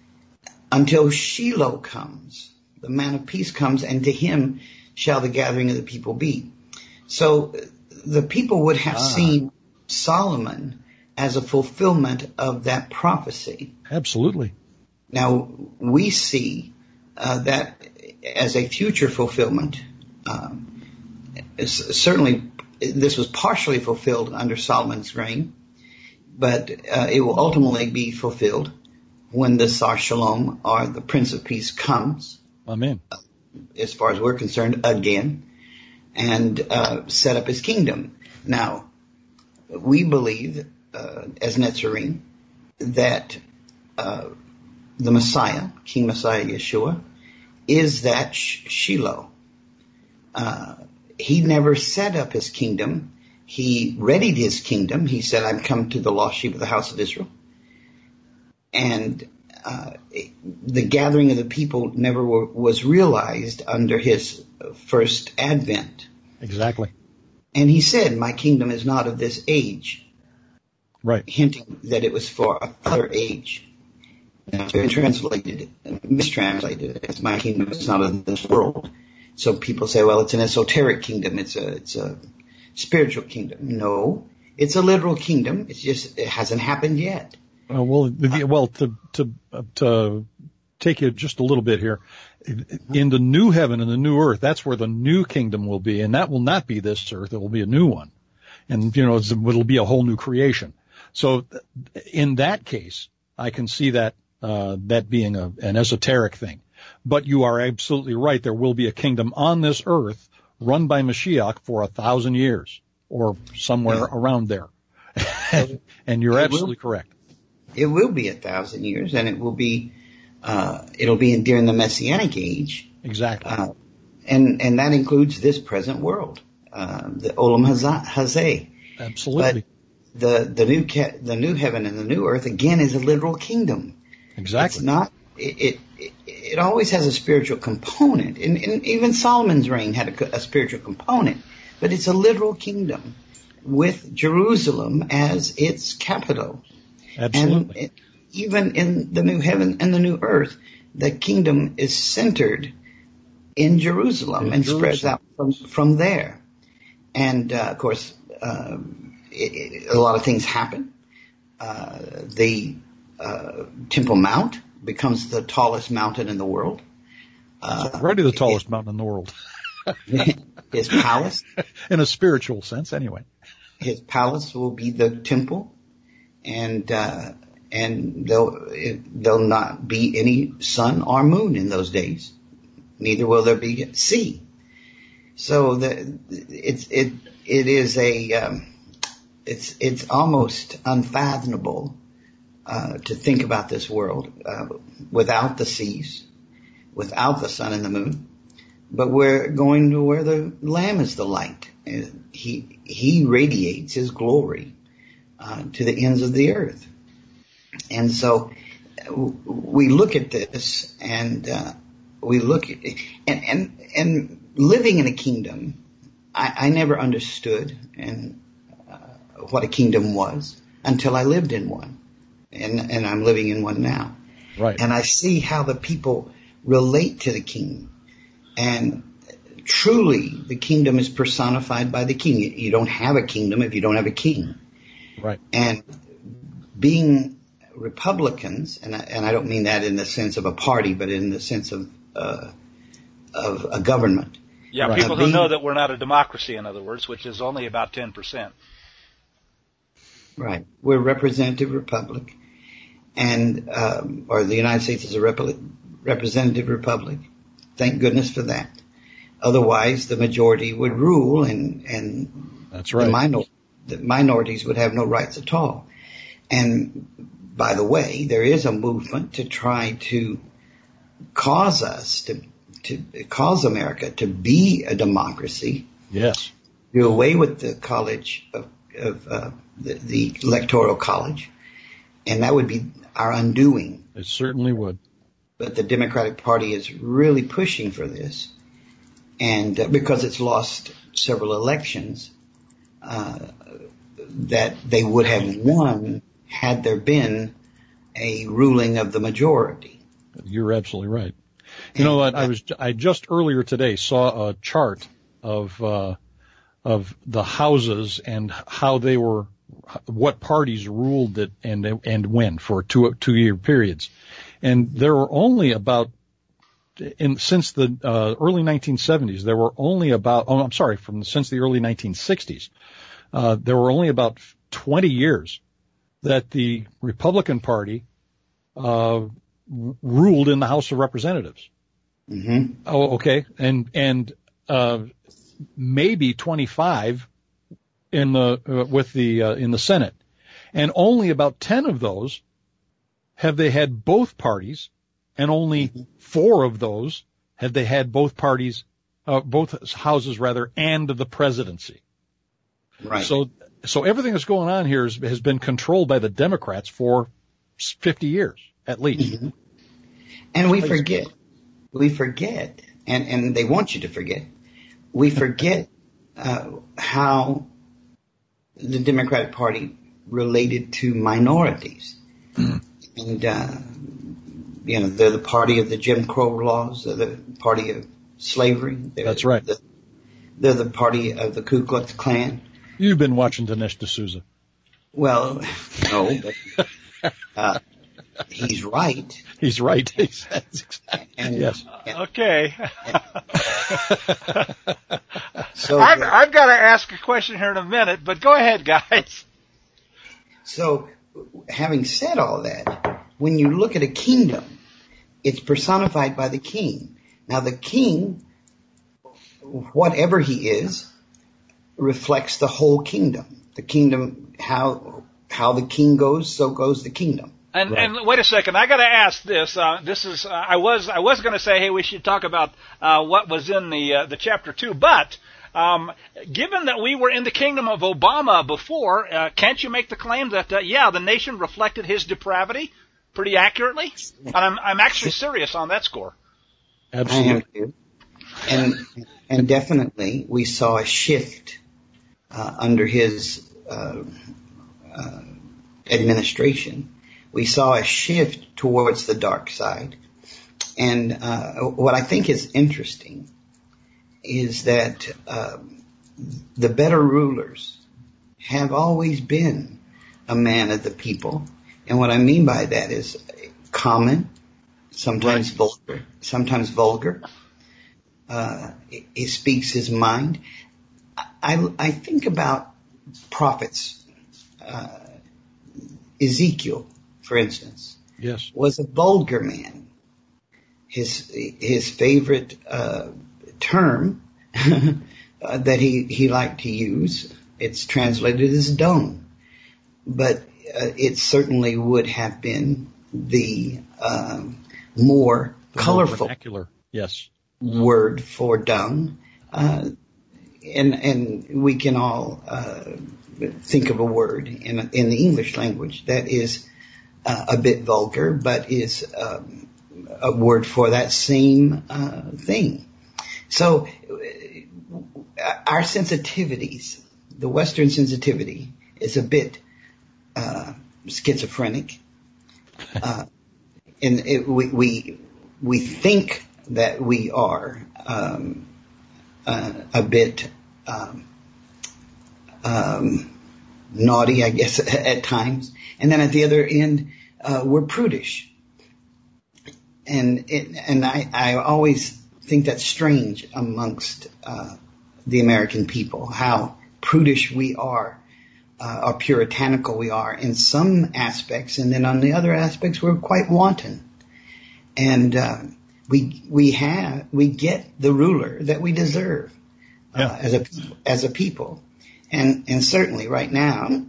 [SPEAKER 4] until Shiloh comes. The man of peace comes, and to him shall the gathering of the people be. So the people would have ah. seen Solomon as a fulfillment of that prophecy.
[SPEAKER 3] Absolutely.
[SPEAKER 4] Now, we see uh, that as a future fulfillment. Um, Certainly, this was partially fulfilled under Solomon's reign, but uh, it will ultimately be fulfilled when the Sar Shalom, or the Prince of Peace, comes.
[SPEAKER 3] Amen.
[SPEAKER 4] Uh, as far as we're concerned, again, and uh, set up his kingdom. Now, we believe, uh, as Netzarim, that uh, the Messiah, King Messiah Yeshua, is that Sh- Shiloh. Uh, He never set up his kingdom. He readied his kingdom. He said, I've come to the lost sheep of the house of Israel. And uh, the gathering of the people never were, was realized under his first advent.
[SPEAKER 3] Exactly.
[SPEAKER 4] And he said, my kingdom is not of this age.
[SPEAKER 3] Right.
[SPEAKER 4] Hinting that it was for a other age. Now, it's been translated, mistranslated as my kingdom is not of this world. So people say, well, it's an esoteric kingdom. It's a, it's a spiritual kingdom. No, it's a literal kingdom. It's just, it hasn't happened yet.
[SPEAKER 3] Uh, well, the, well, to, to, uh, to take you just a little bit here, in the new heaven and the new earth, that's where the new kingdom will be. And that will not be this earth. It will be a new one. And, you know, it's, it'll be a whole new creation. So in that case, I can see that, uh, that being a, an esoteric thing. But you are absolutely right. There will be a kingdom on this earth run by Mashiach for a thousand years or somewhere yeah. around there. And you're it absolutely will, correct.
[SPEAKER 4] It will be a thousand years, and it will be, uh, it'll be during the Messianic age.
[SPEAKER 3] Exactly.
[SPEAKER 4] Uh, and, and that includes this present world, uh, the Olam Hazeh.
[SPEAKER 3] Absolutely.
[SPEAKER 4] But the, the new, the new heaven and the new earth, again, is a literal kingdom.
[SPEAKER 3] Exactly.
[SPEAKER 4] It's not, it, it, it always has a spiritual component, and, and even Solomon's reign had a, a spiritual component, but it's a literal kingdom with Jerusalem as its capital.
[SPEAKER 3] Absolutely.
[SPEAKER 4] And it, even in the new heaven and the new earth, the kingdom is centered in Jerusalem in and Jerusalem. Spreads out from, from there. And, uh, of course, uh, it, it, a lot of things happen. Uh, the uh, Temple Mount becomes the tallest mountain in the world.
[SPEAKER 3] Uh, it's already the tallest it, mountain in the world.
[SPEAKER 4] His palace.
[SPEAKER 3] In a spiritual sense, anyway.
[SPEAKER 4] His palace will be the temple, and uh, and there'll there'll not be any sun or moon in those days. Neither will there be sea. So the it's it it is a um, it's it's almost unfathomable uh, to think about this world uh, without the seas, without the sun and the moon. But we're going to where the Lamb is the light. he he radiates his glory uh, to the ends of the earth. And so we look at this, and uh, we look at and and and living in a kingdom. I, I never understood and uh, what a kingdom was until I lived in one, and and I'm living in one now.
[SPEAKER 3] Right.
[SPEAKER 4] And I see how the people relate to the king, and truly the kingdom is personified by the king. You don't have a kingdom if you don't have a king.
[SPEAKER 3] Right.
[SPEAKER 4] And being Republicans, and I, and I don't mean that in the sense of a party, but in the sense of uh, of a government.
[SPEAKER 2] Yeah,
[SPEAKER 3] Right.
[SPEAKER 2] people
[SPEAKER 4] Uh,
[SPEAKER 2] don't
[SPEAKER 4] being-
[SPEAKER 2] know that we're not a democracy, in other words, which is only about ten percent.
[SPEAKER 4] Right. We're a representative republic, and um, or the United States is a rep- representative republic. Thank goodness for that. Otherwise, the majority would rule, and and
[SPEAKER 3] That's right.
[SPEAKER 4] the, minor- the minorities would have no rights at all. And by the way, there is a movement to try to cause us to to cause America to be a democracy.
[SPEAKER 3] Yes.
[SPEAKER 4] Do away with the college of, of uh, the, the electoral college, and that would be our undoing.
[SPEAKER 3] It certainly would.
[SPEAKER 4] But the Democratic Party is really pushing for this, and uh, because it's lost several elections uh, that they would have won had there been a ruling of the majority.
[SPEAKER 3] You're absolutely right. You know what? I was I just earlier today saw a chart of uh, of the houses and how they were, what parties ruled it and and when for two two year periods, and there were only about in since the uh, early nineteen seventies there were only about oh I'm sorry from since the early nineteen sixties uh, there were only about twenty years that the Republican Party uh, ruled in the House of Representatives.
[SPEAKER 4] Mm-hmm.
[SPEAKER 3] Oh, okay. And, and, uh, maybe twenty-five in the, uh, with the, uh, in the Senate. And only about ten of those have they had both parties, and only four of those have they had both parties, uh, both houses rather, and the presidency.
[SPEAKER 4] Right.
[SPEAKER 3] So, so everything that's going on here has, has been controlled by the Democrats for fifty years, at least.
[SPEAKER 4] Mm-hmm. And we forget, we forget, and, and they want you to forget, we forget uh, how the Democratic Party related to minorities.
[SPEAKER 3] Mm.
[SPEAKER 4] And, uh, you know, they're the party of the Jim Crow laws, they're the party of slavery. They're
[SPEAKER 3] That's right.
[SPEAKER 4] The, they're the party of the Ku Klux Klan.
[SPEAKER 3] You've been watching Dinesh D'Souza.
[SPEAKER 4] Well, no, but uh, he's right.
[SPEAKER 3] He's right.
[SPEAKER 4] And,
[SPEAKER 3] yes.
[SPEAKER 4] and
[SPEAKER 2] Okay.
[SPEAKER 4] so,
[SPEAKER 2] I've, I've got to ask a question here in a minute, but go ahead, guys.
[SPEAKER 4] so, having said all that, when you look at a kingdom, it's personified by the king. Now, the king, whatever he is, reflects the whole kingdom. The kingdom, how how the king goes, so goes the kingdom.
[SPEAKER 2] And,
[SPEAKER 3] Right.
[SPEAKER 2] and wait a second, I got to ask this. Uh, this is uh, I was I was going to say, hey, we should talk about uh, what was in the uh, the chapter two, but um, given that we were in the kingdom of Obama before, uh, can't you make the claim that uh, yeah, the nation reflected his depravity pretty accurately? And I'm I'm actually serious on that score.
[SPEAKER 3] Absolutely.
[SPEAKER 4] I am too. And and definitely we saw a shift uh, under his uh, uh, administration. We saw a shift towards the dark side. And uh, what I think is interesting is that uh, the better rulers have always been a man of the people. And what I mean by that is common, sometimes vulgar, sometimes vulgar. Uh, he, he speaks his mind. I, I think about prophets. Uh, Ezekiel, for instance,
[SPEAKER 3] Yes.
[SPEAKER 4] was a vulgar man. His his favorite uh, term uh, that he, he liked to use, it's translated as dung. But uh, it certainly would have been the um, more
[SPEAKER 3] The more
[SPEAKER 4] colorful
[SPEAKER 3] vernacular. Yes.
[SPEAKER 4] word for dung. Uh, and and we can all uh, think of a word in in the English language that is uh, a bit vulgar, but is um, a word for that same uh, thing. So uh, our sensitivities, the Western sensitivity, is a bit uh, schizophrenic, uh, and it, we we we think that we are um, uh, a bit um, um, naughty, I guess, at times, and then at the other end, uh, we're prudish, and it, and I, I always think that's strange amongst uh, the American people, how prudish we are, uh, or puritanical we are in some aspects, and then on the other aspects we're quite wanton, and uh, we we have we get the ruler that we deserve uh,
[SPEAKER 3] yeah.
[SPEAKER 4] as a as a people, and and certainly right now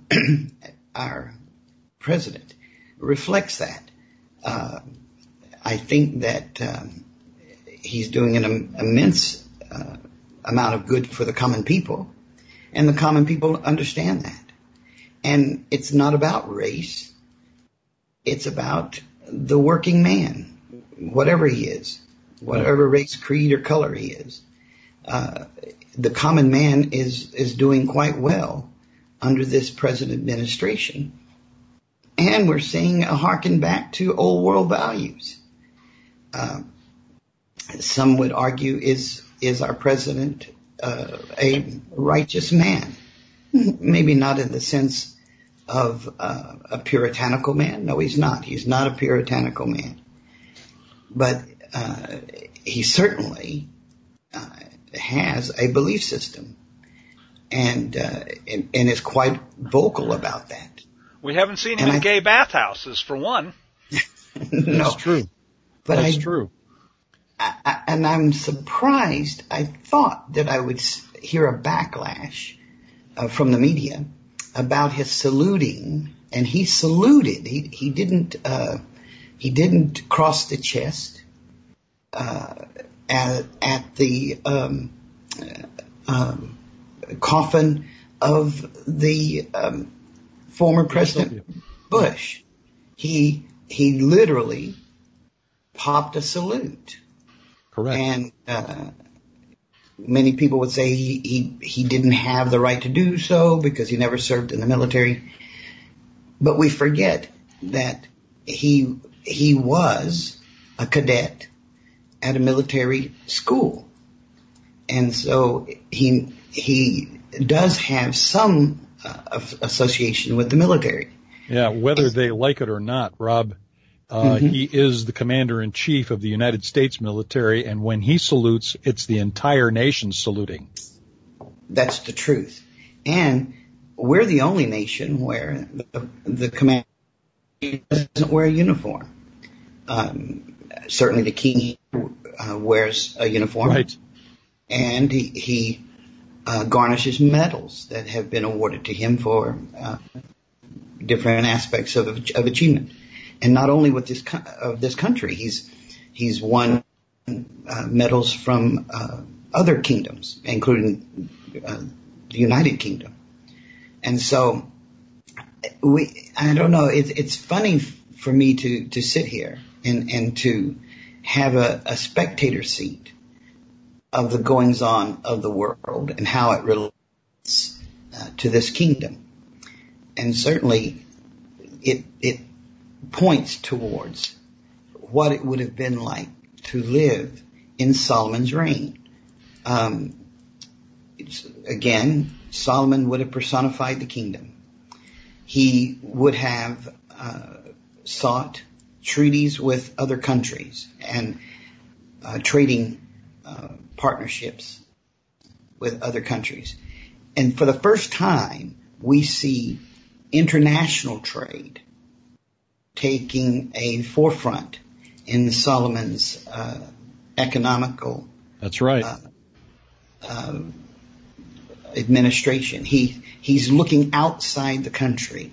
[SPEAKER 4] our president reflects that. Uh, I think that um, he's doing an im- immense uh, amount of good for the common people, and the common people understand that. And it's not about race. It's about the working man, whatever he is, whatever race, creed, or color he is. Uh, the common man is, is doing quite well under this present administration. And we're seeing a harken back to old world values. Uh, some would argue, is is our president uh, a righteous man? Maybe not in the sense of uh, a puritanical man. No, he's not. He's not a puritanical man. But uh, he certainly uh, has a belief system, and, uh, and and is quite vocal about that.
[SPEAKER 2] We haven't seen him
[SPEAKER 4] and
[SPEAKER 2] in
[SPEAKER 4] I,
[SPEAKER 2] gay bathhouses, for one.
[SPEAKER 4] No,
[SPEAKER 3] that's true.
[SPEAKER 4] But
[SPEAKER 3] That's
[SPEAKER 4] I,
[SPEAKER 3] true.
[SPEAKER 4] I, I, and I'm surprised. I thought that I would hear a backlash uh, from the media about his saluting, and he saluted. He he didn't uh, he didn't cross the chest uh, at at the um, uh, um, coffin of the um, former President Bush. He he literally popped a salute.
[SPEAKER 3] Correct.
[SPEAKER 4] And uh, many people would say he, he he didn't have the right to do so because he never served in the military. But we forget that he he was a cadet at a military school, and so he he does have some uh, association with the military.
[SPEAKER 3] Yeah, whether they like it or not, Rob. Uh, mm-hmm. He is the commander-in-chief of the United States military, and when he salutes, it's the entire nation saluting.
[SPEAKER 4] That's the truth. And we're the only nation where the, the commander doesn't wear a uniform. Um, certainly the king uh, wears a uniform.
[SPEAKER 3] Right.
[SPEAKER 4] And he, he uh, garnishes medals that have been awarded to him for uh, different aspects of, of achievement. And not only with this of this country, he's he's won uh, medals from uh, other kingdoms, including uh, the United Kingdom. And so, we I don't know. It's it's funny for me to, to sit here and, and to have a, a spectator seat of the goings on of the world and how it relates uh, to this kingdom. And certainly, it it. points towards what it would have been like to live in Solomon's reign. Um, it's, again, Solomon would have personified the kingdom. He would have uh, sought treaties with other countries and uh, trading uh, partnerships with other countries. And for the first time, we see international trade taking a forefront in Solomon's uh, economical.
[SPEAKER 3] That's right.
[SPEAKER 4] Uh, uh, administration. He he's looking outside the country,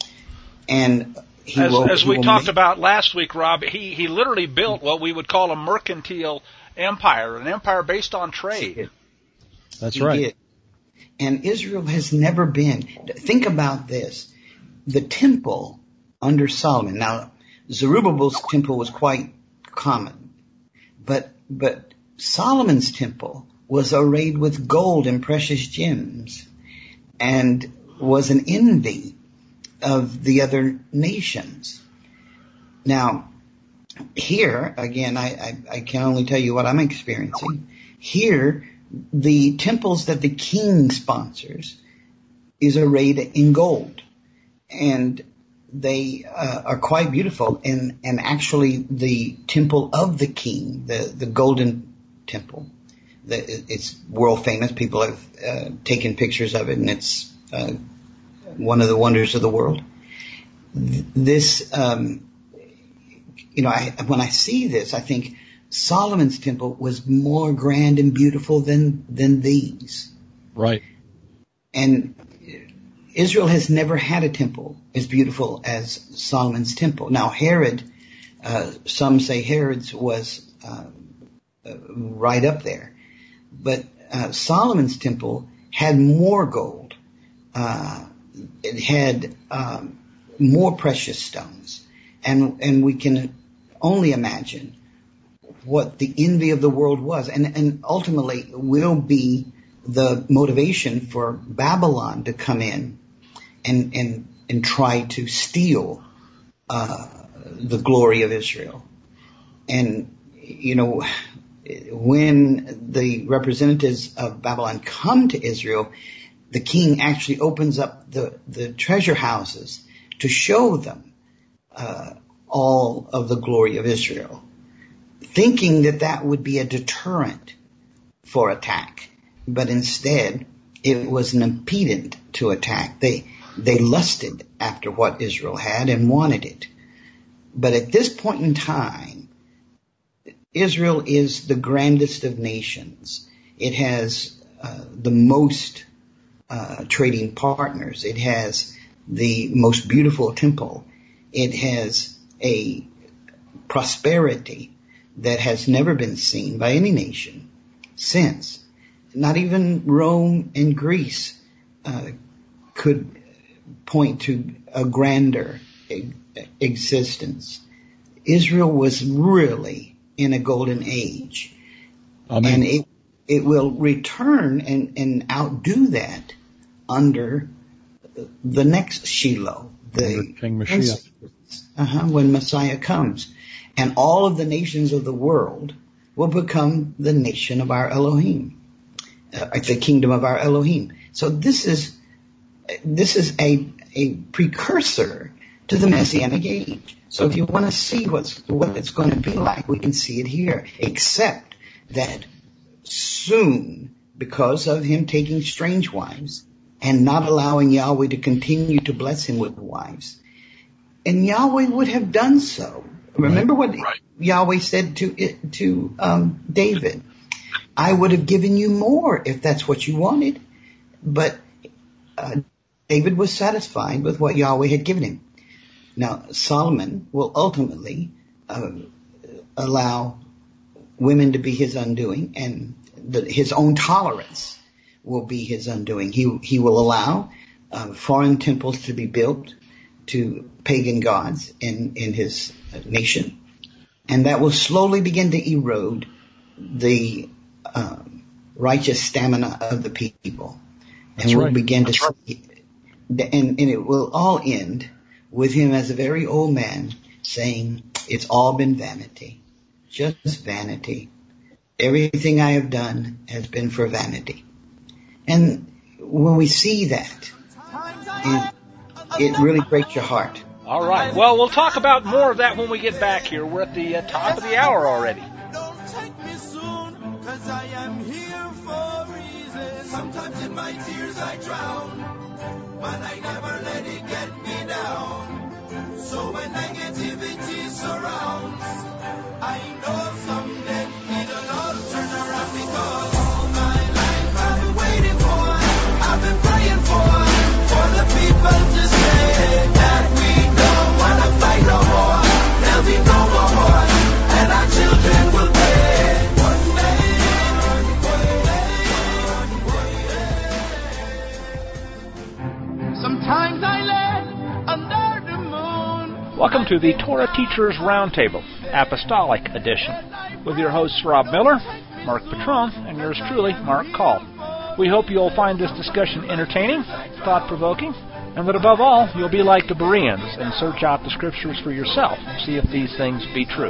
[SPEAKER 4] and he
[SPEAKER 2] as,
[SPEAKER 4] will,
[SPEAKER 2] as
[SPEAKER 4] he
[SPEAKER 2] we
[SPEAKER 4] will
[SPEAKER 2] talked
[SPEAKER 4] make,
[SPEAKER 2] about last week, Rob, he he literally built what we would call a mercantile empire, an empire based on trade.
[SPEAKER 3] That's
[SPEAKER 4] he
[SPEAKER 3] right.
[SPEAKER 4] Did. And Israel has never been. Think about this. The temple under Solomon. Now, Zerubbabel's temple was quite common. But, but Solomon's temple was arrayed with gold and precious gems and was an envy of the other nations. Now, here, again, I, I, I can only tell you what I'm experiencing. Here, the temples that the king sponsors is arrayed in gold. And they uh, are quite beautiful. And, and actually, the temple of the king, the, the golden temple, the, it's world famous. People have uh, taken pictures of it, and it's uh, one of the wonders of the world. This, um, you know, I, when I see this, I think Solomon's temple was more grand and beautiful than, than these.
[SPEAKER 3] Right.
[SPEAKER 4] And Israel has never had a temple as beautiful as Solomon's temple. Now, Herod, uh, some say Herod's was uh, uh, right up there. But uh, Solomon's temple had more gold. Uh, it had um, more precious stones. And, and we can only imagine what the envy of the world was, and, and ultimately will be the motivation for Babylon to come in and and and try to steal uh, the glory of Israel. And you know, when the representatives of Babylon come to Israel, the king actually opens up the the treasure houses to show them uh, all of the glory of Israel, thinking that that would be a deterrent for attack. But instead, it was an impediment to attack. They they lusted after what Israel had and wanted it. But at this point in time, Israel is the grandest of nations. It has uh, the most uh, trading partners. It has the most beautiful temple. It has a prosperity that has never been seen by any nation since. Not even Rome and Greece uh, could point to a grander e- existence. Israel was really in a golden age. Amen. And it it will return and, and outdo that under the next Shiloh, the
[SPEAKER 3] King Mashiach.
[SPEAKER 4] Uh-huh, when Messiah comes. And all of the nations of the world will become the nation of our Elohim, uh, the kingdom of our Elohim. So this is this is a a precursor to the Messianic age. So if you want to see what's what it's going to be like, we can see it here. Except that soon, because of him taking strange wives and not allowing Yahweh to continue to bless him with wives, and Yahweh would have done so. Remember what right. Yahweh said to to um, David, I would have given you more if that's what you wanted. But uh, David was satisfied with what Yahweh had given him. Now, Solomon will ultimately uh, allow women to be his undoing, and the, his own tolerance will be his undoing. He, he will allow uh, foreign temples to be built to pagan gods in, in his nation. And that will slowly begin to erode the um, righteous stamina of the people. And
[SPEAKER 3] That's
[SPEAKER 4] we'll
[SPEAKER 3] right.
[SPEAKER 4] begin
[SPEAKER 3] That's
[SPEAKER 4] to
[SPEAKER 3] right.
[SPEAKER 4] see, and, and it will all end with him as a very old man saying, it's all been vanity, just vanity. Everything I have done has been for vanity. And when we see that, it, it really breaks your heart.
[SPEAKER 2] All right. Well, we'll talk about more of that when we get back here. We're at the uh, top of the hour already.
[SPEAKER 1] Don't take me soon, 'cause I am here for a reason. Sometimes in my tears I drown, but I never let it get me down. So when negativity surrounds, I know someday it'll all turn around, because all my life I've been waiting for, I've been praying for, for the people to say that we don't want to fight no more. There'll be no more war, and our children will pay. One day, one day, one day.
[SPEAKER 2] Welcome to the Torah Teachers Roundtable, Apostolic Edition, with your hosts Rob Miller, Mark Patron, and yours truly, Mark Call. We hope you'll find this discussion entertaining, thought-provoking, and that above all, you'll be like the Bereans and search out the Scriptures for yourself and see if these things be true.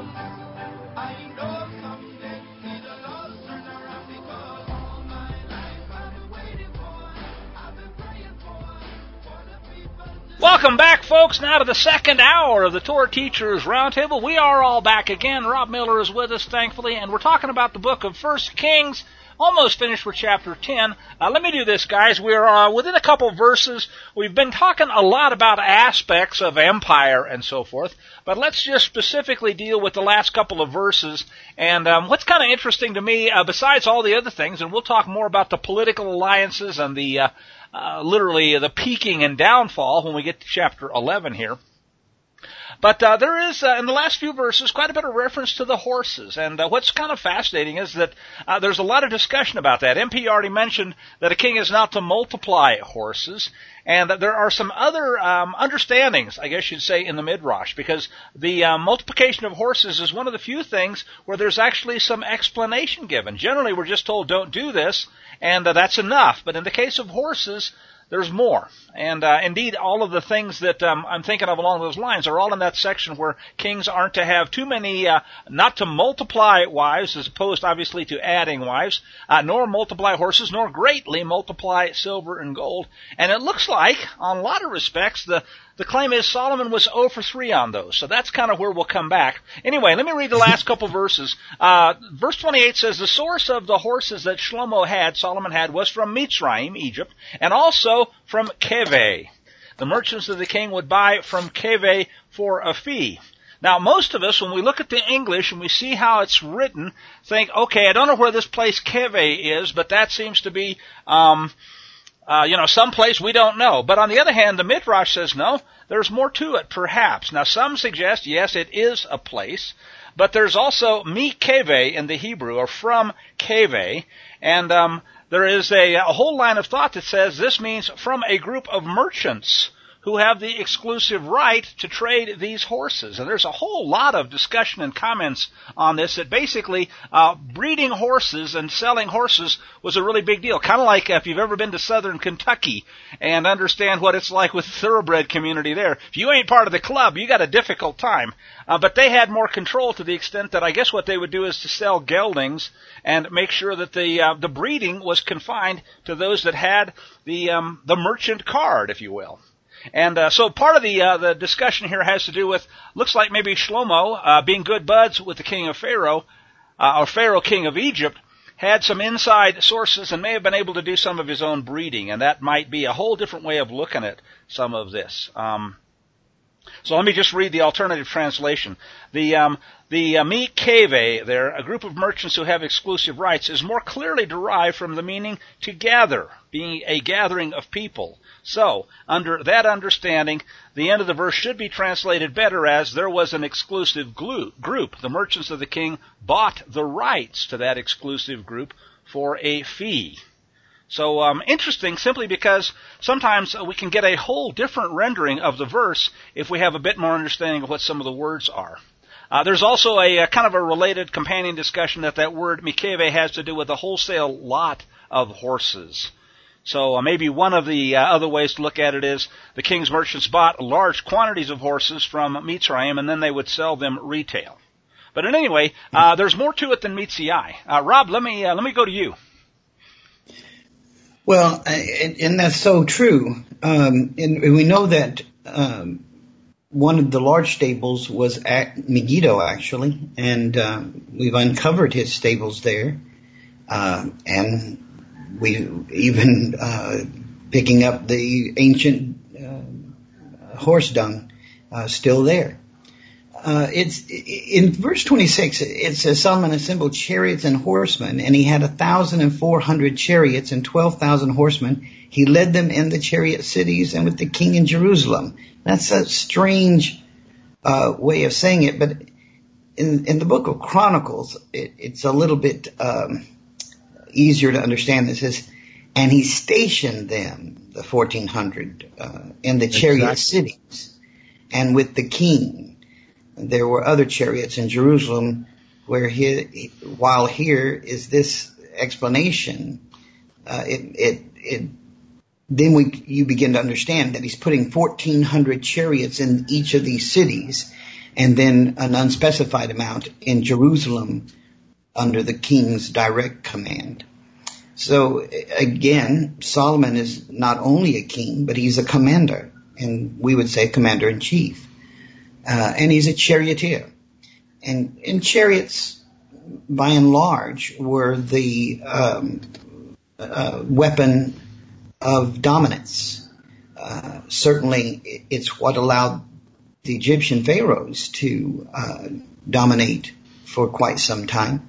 [SPEAKER 2] Welcome back, folks, now to the second hour of the Torah Teachers Roundtable. We are all back again. Rob Miller is with us, thankfully, and we're talking about the book of First Kings. Almost finished with chapter ten. Uh, let me do this, guys. We're uh, within a couple verses. We've been talking a lot about aspects of empire and so forth, but let's just specifically deal with the last couple of verses. And um, what's kind of interesting to me, uh, besides all the other things, and we'll talk more about the political alliances and the uh, uh, literally the peaking and downfall when we get to chapter eleven here. But uh, there is, uh, in the last few verses, quite a bit of reference to the horses. And uh, what's kind of fascinating is that uh, there's a lot of discussion about that. M P already mentioned that a king is not to multiply horses. And that there are some other um, understandings, I guess you'd say, in the Midrash, because the uh, multiplication of horses is one of the few things where there's actually some explanation given. Generally, we're just told, don't do this, and uh, that's enough. But in the case of horses, there's more. And uh, indeed, all of the things that um, I'm thinking of along those lines are all in that section where kings aren't to have too many, uh, not to multiply wives, as opposed, obviously, to adding wives, uh, nor multiply horses, nor greatly multiply silver and gold. And it looks like, on a lot of respects, the The claim is Solomon was zero for three on those, so that's kind of where we'll come back. Anyway, let me read the last couple verses. Uh, verse twenty-eight says, the source of the horses that Shlomo had, Solomon had, was from Mitzrayim, Egypt, and also from Keveh. The merchants of the king would buy from Keveh for a fee. Now, most of us, when we look at the English and we see how it's written, think, okay, I don't know where this place Keveh is, but that seems to be... Um, Uh, you know, someplace we don't know. But on the other hand, the Midrash says, no, there's more to it, perhaps. Now, some suggest, yes, it is a place, but there's also mi Keveh in the Hebrew, or from Keveh, and um, there is a, a whole line of thought that says this means from a group of merchants who have the exclusive right to trade these horses. And there's a whole lot of discussion and comments on this, that basically uh, breeding horses and selling horses was a really big deal. Kind of like if you've ever been to southern Kentucky and understand what it's like with the thoroughbred community there. If you ain't part of the club, you got a difficult time. Uh, but they had more control to the extent that I guess what they would do is to sell geldings and make sure that the uh, the breeding was confined to those that had the um, the merchant card, if you will. And uh, so part of the uh, the discussion here has to do with, looks like maybe Shlomo, uh, being good buds with the king of Pharaoh, uh, or Pharaoh, king of Egypt, had some inside sources and may have been able to do some of his own breeding, and that might be a whole different way of looking at some of this. Um, so let me just read the alternative translation. The um, the uh, mi Keveh there, a group of merchants who have exclusive rights, is more clearly derived from the meaning to gather, being a gathering of people. So, under that understanding, the end of the verse should be translated better as, there was an exclusive group. The merchants of the king bought the rights to that exclusive group for a fee. So, um, interesting simply because sometimes we can get a whole different rendering of the verse if we have a bit more understanding of what some of the words are. Uh, there's also a, a kind of a related companion discussion that that word mikeve has to do with a wholesale lot of horses. So uh, maybe one of the uh, other ways to look at it is the king's merchants bought large quantities of horses from Mitzrayim, and then they would sell them retail. But in any way, uh, there's more to it than meets the eye. Uh, Rob, let me uh, let me go to you.
[SPEAKER 4] Well, and, and that's so true. Um, and we know that um, one of the large stables was at Megiddo, actually, and uh, we've uncovered his stables there, uh, and we even uh, picking up the ancient uh, horse dung uh, still there. Uh, it's in verse twenty-six. It says Solomon assembled chariots and horsemen, and he had a thousand and four hundred chariots and twelve thousand horsemen. He led them in the chariot cities and with the king in Jerusalem. That's a strange uh, way of saying it, but in in the book of Chronicles, it, it's a little bit um, easier to understand. It says, and he stationed them, the fourteen hundred, uh, in the chariot exactly. cities. and with the king. There were other chariots in Jerusalem where he, while here is this explanation, uh, it, it, it, then we, you begin to understand that he's putting fourteen hundred chariots in each of these cities and then an unspecified amount in Jerusalem under the king's direct command. So again, Solomon is not only a king, but he's a commander, and we would say commander in chief. Uh, and he's a charioteer. And, and chariots, by and large, were the um, uh, weapon of dominance. Uh, certainly, it's what allowed the Egyptian pharaohs to uh, dominate for quite some time.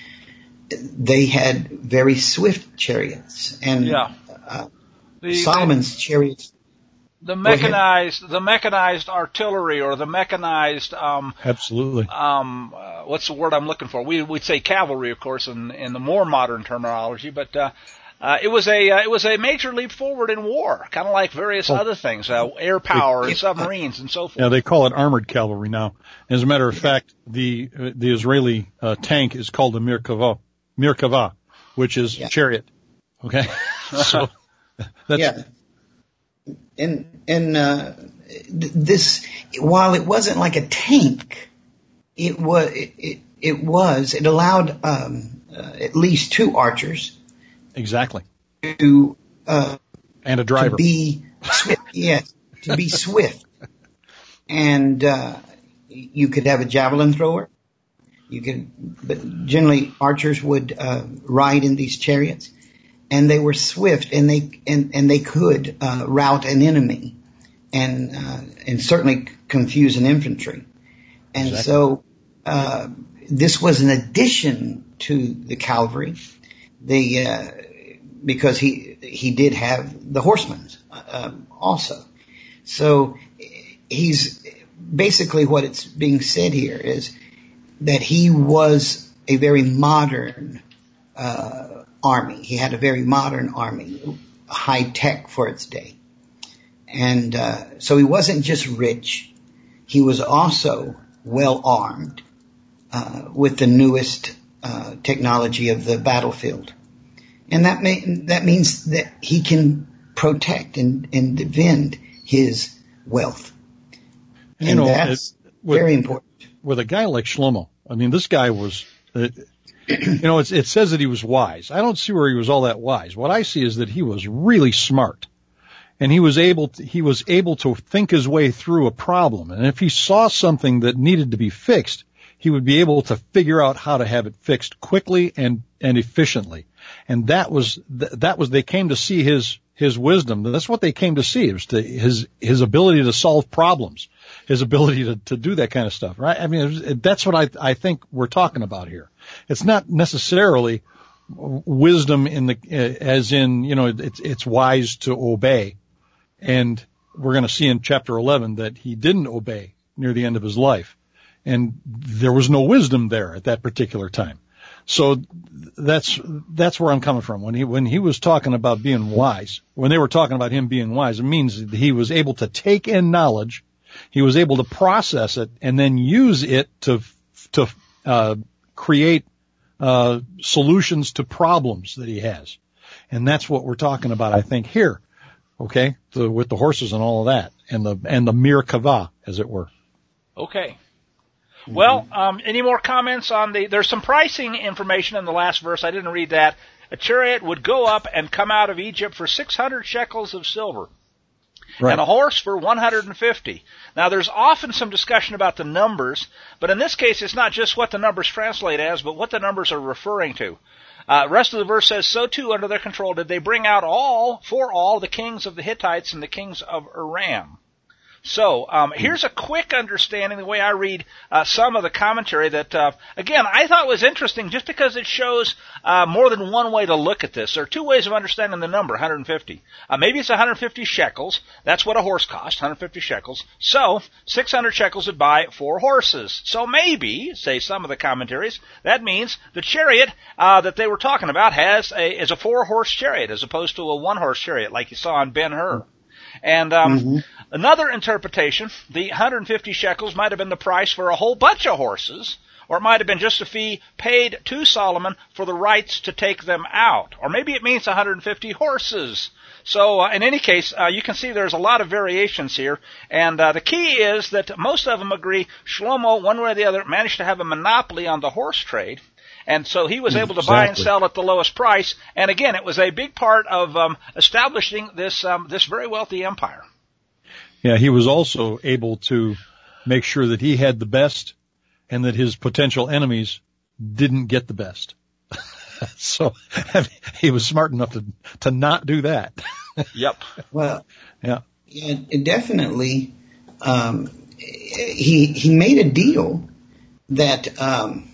[SPEAKER 4] They had very swift chariots, and
[SPEAKER 2] yeah.
[SPEAKER 4] uh,
[SPEAKER 2] the,
[SPEAKER 4] Solomon's chariots.
[SPEAKER 2] The mechanized, the mechanized artillery, or the mechanized, um,
[SPEAKER 3] absolutely.
[SPEAKER 2] Um, uh, what's the word I'm looking for? We we'd say cavalry, of course, in, in the more modern terminology, but uh, uh, it was a uh, it was a major leap forward in war, kind of like various oh. other things, uh, air power and submarines and so forth.
[SPEAKER 3] Yeah, they call it armored cavalry now. As a matter of fact, the uh, the Israeli uh, tank is called a Merkava, Merkava, which is yeah. chariot. Okay, so that's.
[SPEAKER 4] Yeah. And, and, uh, this, while it wasn't like a tank, it was, it, it, it was, it allowed, um, uh, at least two archers.
[SPEAKER 3] Exactly.
[SPEAKER 4] To, uh,
[SPEAKER 3] and a driver.
[SPEAKER 4] To be swift, yes, to be swift. And, uh, you could have a javelin thrower. You could, but generally archers would, uh, ride in these chariots. And they were swift, and they and, and they could uh, rout an enemy, and uh, and certainly confuse an infantry. And exactly. so uh, this was an addition to the cavalry, the uh, because he he did have the horsemen uh, also. So he's basically what it's being said here is that he was a very modern. Uh, Army. He had a very modern army, high tech for its day. And uh, so he wasn't just rich. He was also well armed uh, with the newest uh, technology of the battlefield. And that may, that means that he can protect and, and defend his wealth.
[SPEAKER 3] You
[SPEAKER 4] and
[SPEAKER 3] know,
[SPEAKER 4] that's
[SPEAKER 3] it, with,
[SPEAKER 4] very important.
[SPEAKER 3] With a guy like Shlomo, I mean, this guy was... Uh, You know, it's, it says that he was wise. I don't see where he was all that wise. What I see is that he was really smart, and he was able to, he was able to think his way through a problem. And if he saw something that needed to be fixed, he would be able to figure out how to have it fixed quickly and, and efficiently. And that was, that was, they came to see his, his wisdom. That's what they came to see. It was to his, his ability to solve problems, his ability to, to do that kind of stuff, right? I mean, it was, that's what I, I think we're talking about here. It's not necessarily wisdom in the, as in, you know, it's, it's wise to obey. And we're going to see in chapter eleven that he didn't obey near the end of his life. And there was no wisdom there at that particular time. So that's, that's where I'm coming from. When he, when he was talking about being wise, when they were talking about him being wise, it means that he was able to take in knowledge. He was able to process it and then use it to, to, uh, create, uh, solutions to problems that he has. And that's what we're talking about, I think, here. Okay. The, with the horses and all of that and the, and the Merkava, as it were.
[SPEAKER 2] Okay. Well, um, any more comments on the, there's some pricing information in the last verse. I didn't read that. A chariot would go up and come out of Egypt for six hundred shekels of silver. Right. And a horse for one hundred fifty. Now, there's often some discussion about the numbers, but in this case, it's not just what the numbers translate as, but what the numbers are referring to. Uh, rest of the verse says, so too under their control did they bring out all, for all, the kings of the Hittites and the kings of Aram. So, um, here's a quick understanding, the way I read uh, some of the commentary that, uh, again, I thought was interesting just because it shows uh, more than one way to look at this. There are two ways of understanding the number, one hundred fifty. Uh, maybe it's one hundred fifty shekels. That's what a horse costs, one hundred fifty shekels. So, six hundred shekels would buy four horses. So maybe, say some of the commentaries, that means the chariot uh, that they were talking about has a, is a four-horse chariot as opposed to a one-horse chariot like you saw on Ben-Hur. And um,
[SPEAKER 4] Mm-hmm.
[SPEAKER 2] another interpretation, the one hundred fifty shekels might have been the price for a whole bunch of horses, or it might have been just a fee paid to Solomon for the rights to take them out. Or maybe it means one hundred fifty horses. So uh, in any case, uh, you can see there's a lot of variations here. And uh, the key is that most of them agree Shlomo, one way or the other, managed to have a monopoly on the horse trade. And so he was able to
[SPEAKER 3] Exactly.
[SPEAKER 2] buy and sell at the lowest price. And again, it was a big part of um, establishing this um, this very wealthy empire.
[SPEAKER 3] Yeah, he was also able to make sure that he had the best and that his potential enemies didn't get the best. So he was smart enough to to not do that.
[SPEAKER 2] Yep.
[SPEAKER 4] Well,
[SPEAKER 3] Yeah.
[SPEAKER 4] yeah, it definitely. Um, he he made a deal that um,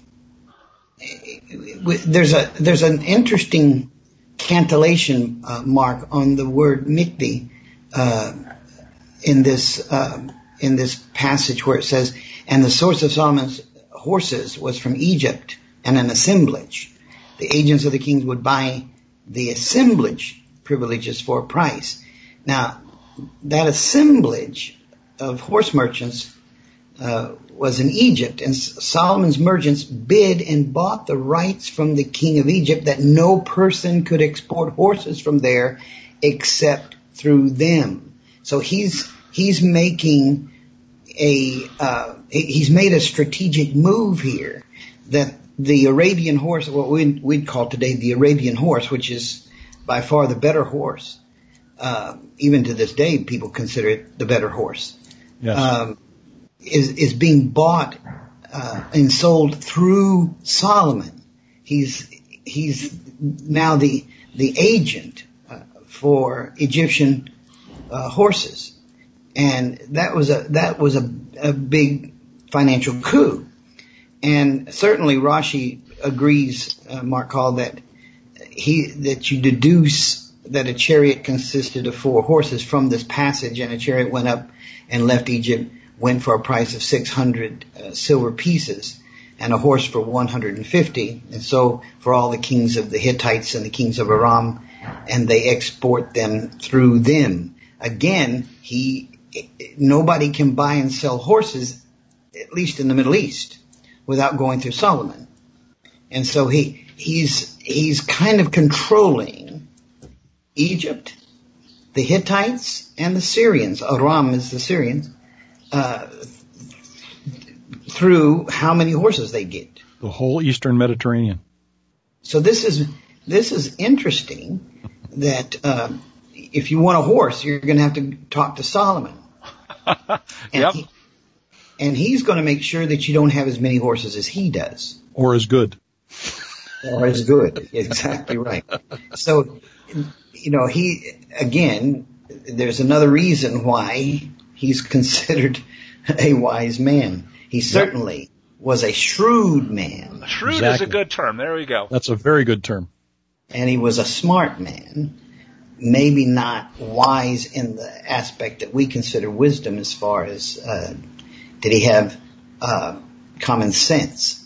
[SPEAKER 4] there's a there's an interesting cantillation uh, mark on the word mikdi uh, in this uh, in this passage where it says, "And the source of Solomon's horses was from Egypt, and an assemblage. The agents of the kings would buy the assemblage privileges for a price." Now, that assemblage of horse merchants uh, was in Egypt, and Solomon's merchants bid and bought the rights from the king of Egypt that no person could export horses from there except through them. So he's he's making a uh, he's made a strategic move here that the Arabian horse, what we'd, we'd call today the Arabian horse, which is by far the better horse. Uh, even to this day, people consider it the better horse.
[SPEAKER 3] Yes.
[SPEAKER 4] Um, is is being bought uh, and sold through Solomon. He's he's now the the agent uh, for Egyptian uh, horses, and that was a that was a, a big financial coup. And certainly Rashi agrees, uh, Mark Hall, that he that you deduce that a chariot consisted of four horses from this passage, and a chariot went up and left Egypt, went for a price of six hundred uh, silver pieces, and a horse for one hundred fifty. And so for all the kings of the Hittites and the kings of Aram, and they export them through them. Again, he nobody can buy and sell horses, at least in the Middle East, without going through Solomon. And so he he's he's kind of controlling Egypt, the Hittites, and the Syrians. Aram is the Syrians, uh, through how many horses they get.
[SPEAKER 3] The whole Eastern Mediterranean.
[SPEAKER 4] So this is this is interesting. That uh, if you want a horse, you're going to have to talk to Solomon. And
[SPEAKER 2] Yep.
[SPEAKER 4] he, and he's going to make sure that you don't have as many horses as he does.
[SPEAKER 3] Or as good.
[SPEAKER 4] Or as good. Exactly right. So, you know, he, again, there's another reason why he's considered a wise man. He certainly was a shrewd man.
[SPEAKER 2] Shrewd is
[SPEAKER 3] Exactly.
[SPEAKER 2] a good term. There we go.
[SPEAKER 3] That's a very good term.
[SPEAKER 4] And he was a smart man. Maybe not wise in the aspect that we consider wisdom, as far as, uh, did he have uh, common sense?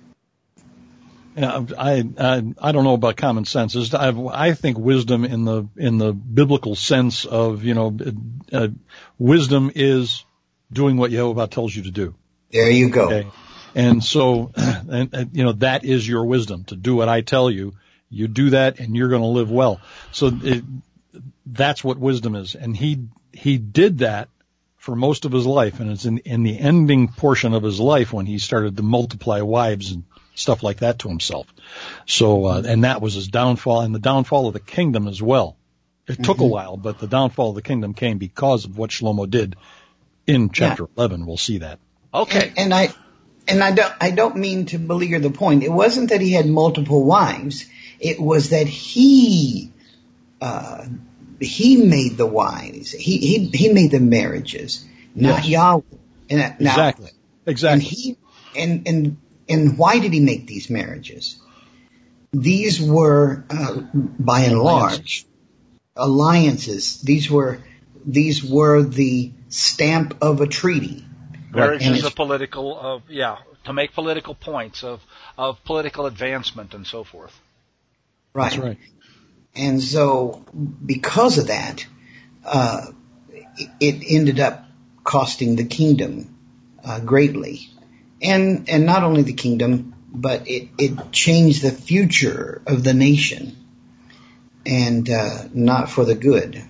[SPEAKER 3] Yeah, I, I I don't know about common sense. It's- I I think wisdom in the in the biblical sense of, you know, uh, wisdom is doing what Yehovah tells you to do.
[SPEAKER 4] There you go.
[SPEAKER 3] Okay, and so and, and you know that is your wisdom, to do what I tell you. You do that, and you're going to live well. So it, that's what wisdom is, and he he did that for most of his life, and it's in in the ending portion of his life when he started to multiply wives and stuff like that to himself. So, uh, and that was his downfall, and the downfall of the kingdom as well. It mm-hmm. took a while, but the downfall of the kingdom came because of what Shlomo did in chapter yeah. eleven. We'll see that.
[SPEAKER 2] Okay.
[SPEAKER 4] And, and I, and I don't, I don't mean to beleaguer the point. It wasn't that he had multiple wives. It was that he, uh, he made the wives. He, he, he made the marriages, not
[SPEAKER 3] yes.
[SPEAKER 4] Yahweh. And, uh, now,
[SPEAKER 3] exactly. Exactly.
[SPEAKER 4] And he, and, and, And why did he make these marriages? These were, uh, by and large, alliances. These were, these were the stamp of a treaty.
[SPEAKER 2] Marriage
[SPEAKER 4] And
[SPEAKER 2] is a
[SPEAKER 4] it's-
[SPEAKER 2] political, uh, yeah, to make political points of, of political advancement and so forth.
[SPEAKER 4] Right.
[SPEAKER 3] That's right.
[SPEAKER 4] And so, because of that, uh, it ended up costing the kingdom uh, greatly. And and not only the kingdom, but it, it changed the future of the nation, and uh, not for the good.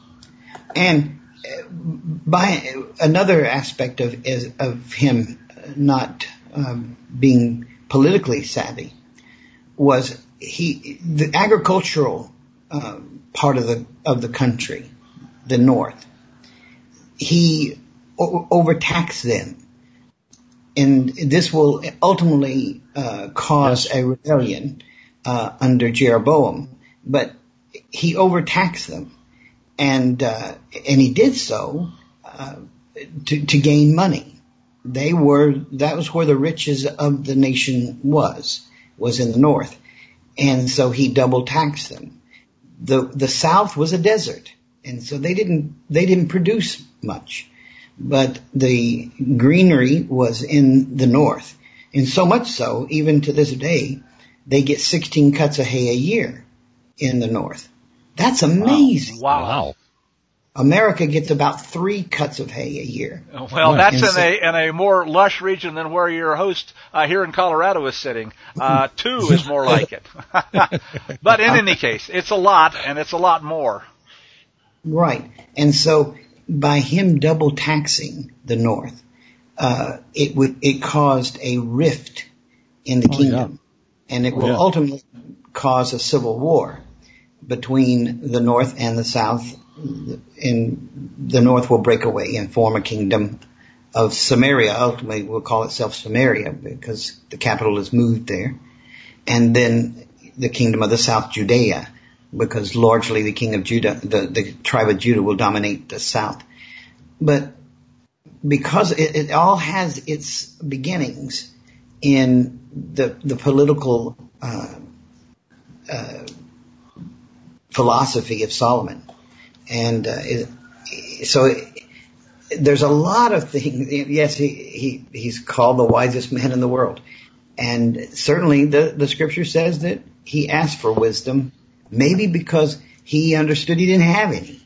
[SPEAKER 4] And by another aspect of is, of him not um, being politically savvy was he the agricultural uh, part of the of the country, the North. He o- overtaxed them, and this will ultimately uh, cause a rebellion uh, under Jeroboam. But he overtaxed them, and uh, and he did so uh, to, to gain money. They were that was where the riches of the nation was was in the north, and so he double taxed them. the The South was a desert, and so they didn't they didn't produce much, but the greenery was in the north, and so much so even to this day they get sixteen cuts of hay a year in the north. That's amazing.
[SPEAKER 2] Wow. wow.
[SPEAKER 4] America gets about three cuts of hay a year.
[SPEAKER 2] Well, that's in a in a more lush region than where your host uh, here in Colorado is sitting. Uh, two is more like it. But in any case, it's a lot, and it's a lot more.
[SPEAKER 4] Right. And so by him double taxing the North, uh, it would it caused a rift in the
[SPEAKER 3] oh,
[SPEAKER 4] kingdom,
[SPEAKER 3] yeah.
[SPEAKER 4] and it will
[SPEAKER 3] yeah.
[SPEAKER 4] ultimately cause a civil war between the North and the South. And the North will break away and form a kingdom of Samaria. Ultimately, we'll call itself Samaria because the capital is moved there. And then the kingdom of the South, Judea, because largely the king of Judah, the, the tribe of Judah will dominate the South. But because it, it all has its beginnings in the, the political uh, uh, philosophy of Solomon. And uh, it, so it, there's a lot of things. Yes, he, he he's called the wisest man in the world, and certainly the the scripture says that he asked for wisdom, maybe because he understood he didn't have any,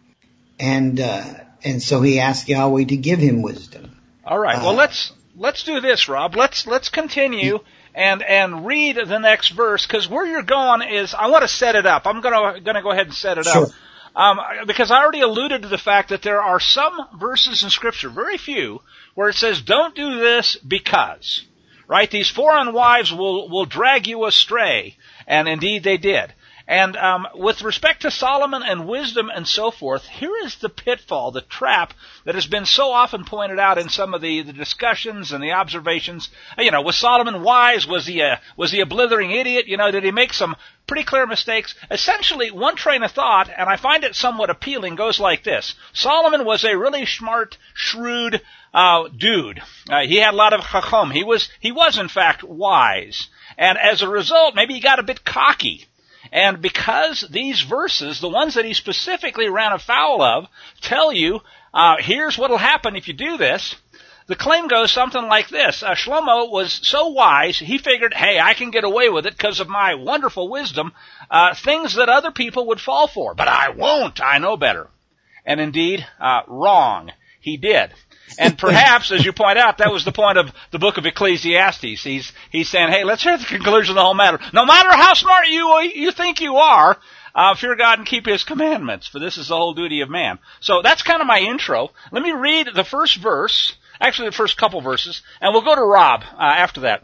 [SPEAKER 4] and uh, and so he asked Yahweh to give him wisdom.
[SPEAKER 2] All right. Well, uh, let's let's do this, Rob. Let's let's continue. And and read the next verse, because where you're going is I want to set it up. I'm gonna gonna go ahead and set it
[SPEAKER 4] sure.
[SPEAKER 2] up. Um, because I already alluded to the fact that there are some verses in Scripture, very few, where it says, don't do this because, right? These foreign wives will, will drag you astray. And indeed they did. And um, with respect to Solomon and wisdom and so forth, here is the pitfall, the trap that has been so often pointed out in some of the, the discussions and the observations. You know, was Solomon wise? Was he a was he a blithering idiot? You know, did he make some pretty clear mistakes? Essentially, one train of thought, and I find it somewhat appealing, goes like this: Solomon was a really smart, shrewd uh, dude. Uh, he had a lot of chacham. He was he was in fact wise, and as a result, maybe he got a bit cocky. And because these verses, the ones that he specifically ran afoul of, tell you, uh, here's what'll happen if you do this, the claim goes something like this. Uh, Shlomo was so wise, he figured, hey, I can get away with it because of my wonderful wisdom, uh, things that other people would fall for. But I won't. I know better. And indeed, uh, wrong. He did. And perhaps, as you point out, that was the point of the book of Ecclesiastes. He's he's saying, hey, let's hear the conclusion of the whole matter. No matter how smart you you think you are, uh, fear God and keep His commandments, for this is the whole duty of man. So that's kind of my intro. Let me read the first verse, actually the first couple verses, and we'll go to Rob uh, after that.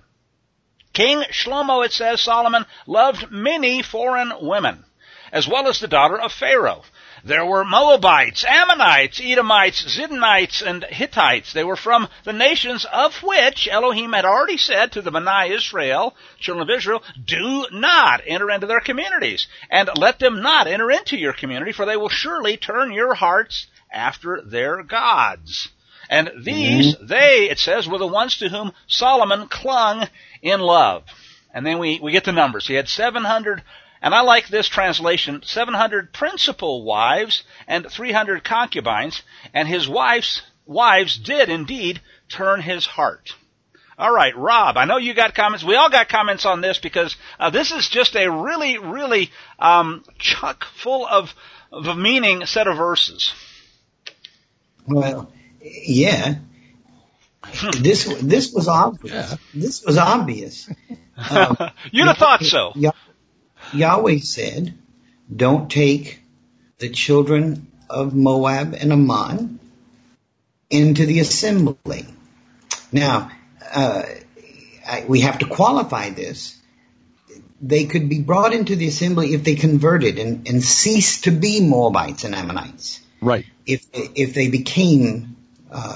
[SPEAKER 2] King Shlomo, it says, Solomon loved many foreign women, as well as the daughter of Pharaoh. There were Moabites, Ammonites, Edomites, Zidonites, and Hittites. They were from the nations of which Elohim had already said to the Bnei Israel, children of Israel, do not enter into their communities, and let them not enter into your community, for they will surely turn your hearts after their gods. And these, mm-hmm. they, it says, were the ones to whom Solomon clung in love. And then we, we get the numbers. He had seven hundred. And I like this translation, seven hundred principal wives and three hundred concubines, and his wives, wives did indeed turn his heart. All right, Rob, I know you got comments. We all got comments on this because uh, this is just a really, really um, chock full of, of a meaning set of verses.
[SPEAKER 4] Well, yeah. This this was obvious.
[SPEAKER 3] Yeah.
[SPEAKER 4] This was obvious. Um,
[SPEAKER 2] You'd have thought so.
[SPEAKER 4] Yah- Yahweh said, "Don't take the children of Moab and Ammon into the assembly." Now, uh, I, we have to qualify this. They could be brought into the assembly if they converted and, and ceased to be Moabites and Ammonites.
[SPEAKER 3] Right.
[SPEAKER 4] If if they became uh,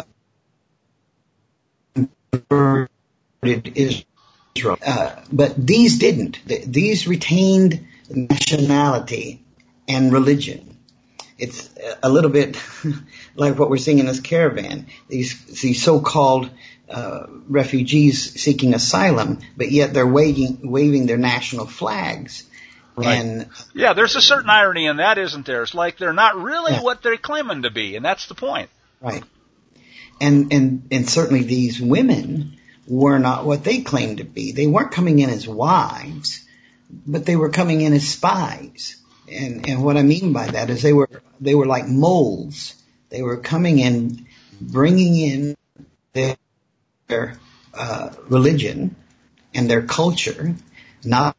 [SPEAKER 4] converted Israel, uh, but these didn't. These retained nationality and religion. It's a little bit like what we're seeing in this caravan. These these so-called uh, refugees seeking asylum, but yet they're waving waving their national flags.
[SPEAKER 3] Right.
[SPEAKER 4] And
[SPEAKER 2] Yeah, there's a certain irony in that, isn't there? It's like they're not really
[SPEAKER 4] Yeah.
[SPEAKER 2] what they're claiming to be, and that's the point.
[SPEAKER 4] right, and and and certainly these women were not what they claimed to be. They weren't coming in as wives, but they were coming in as spies. And and what I mean by that is they were they were like moles. They were coming in, bringing in their, their uh, religion and their culture, not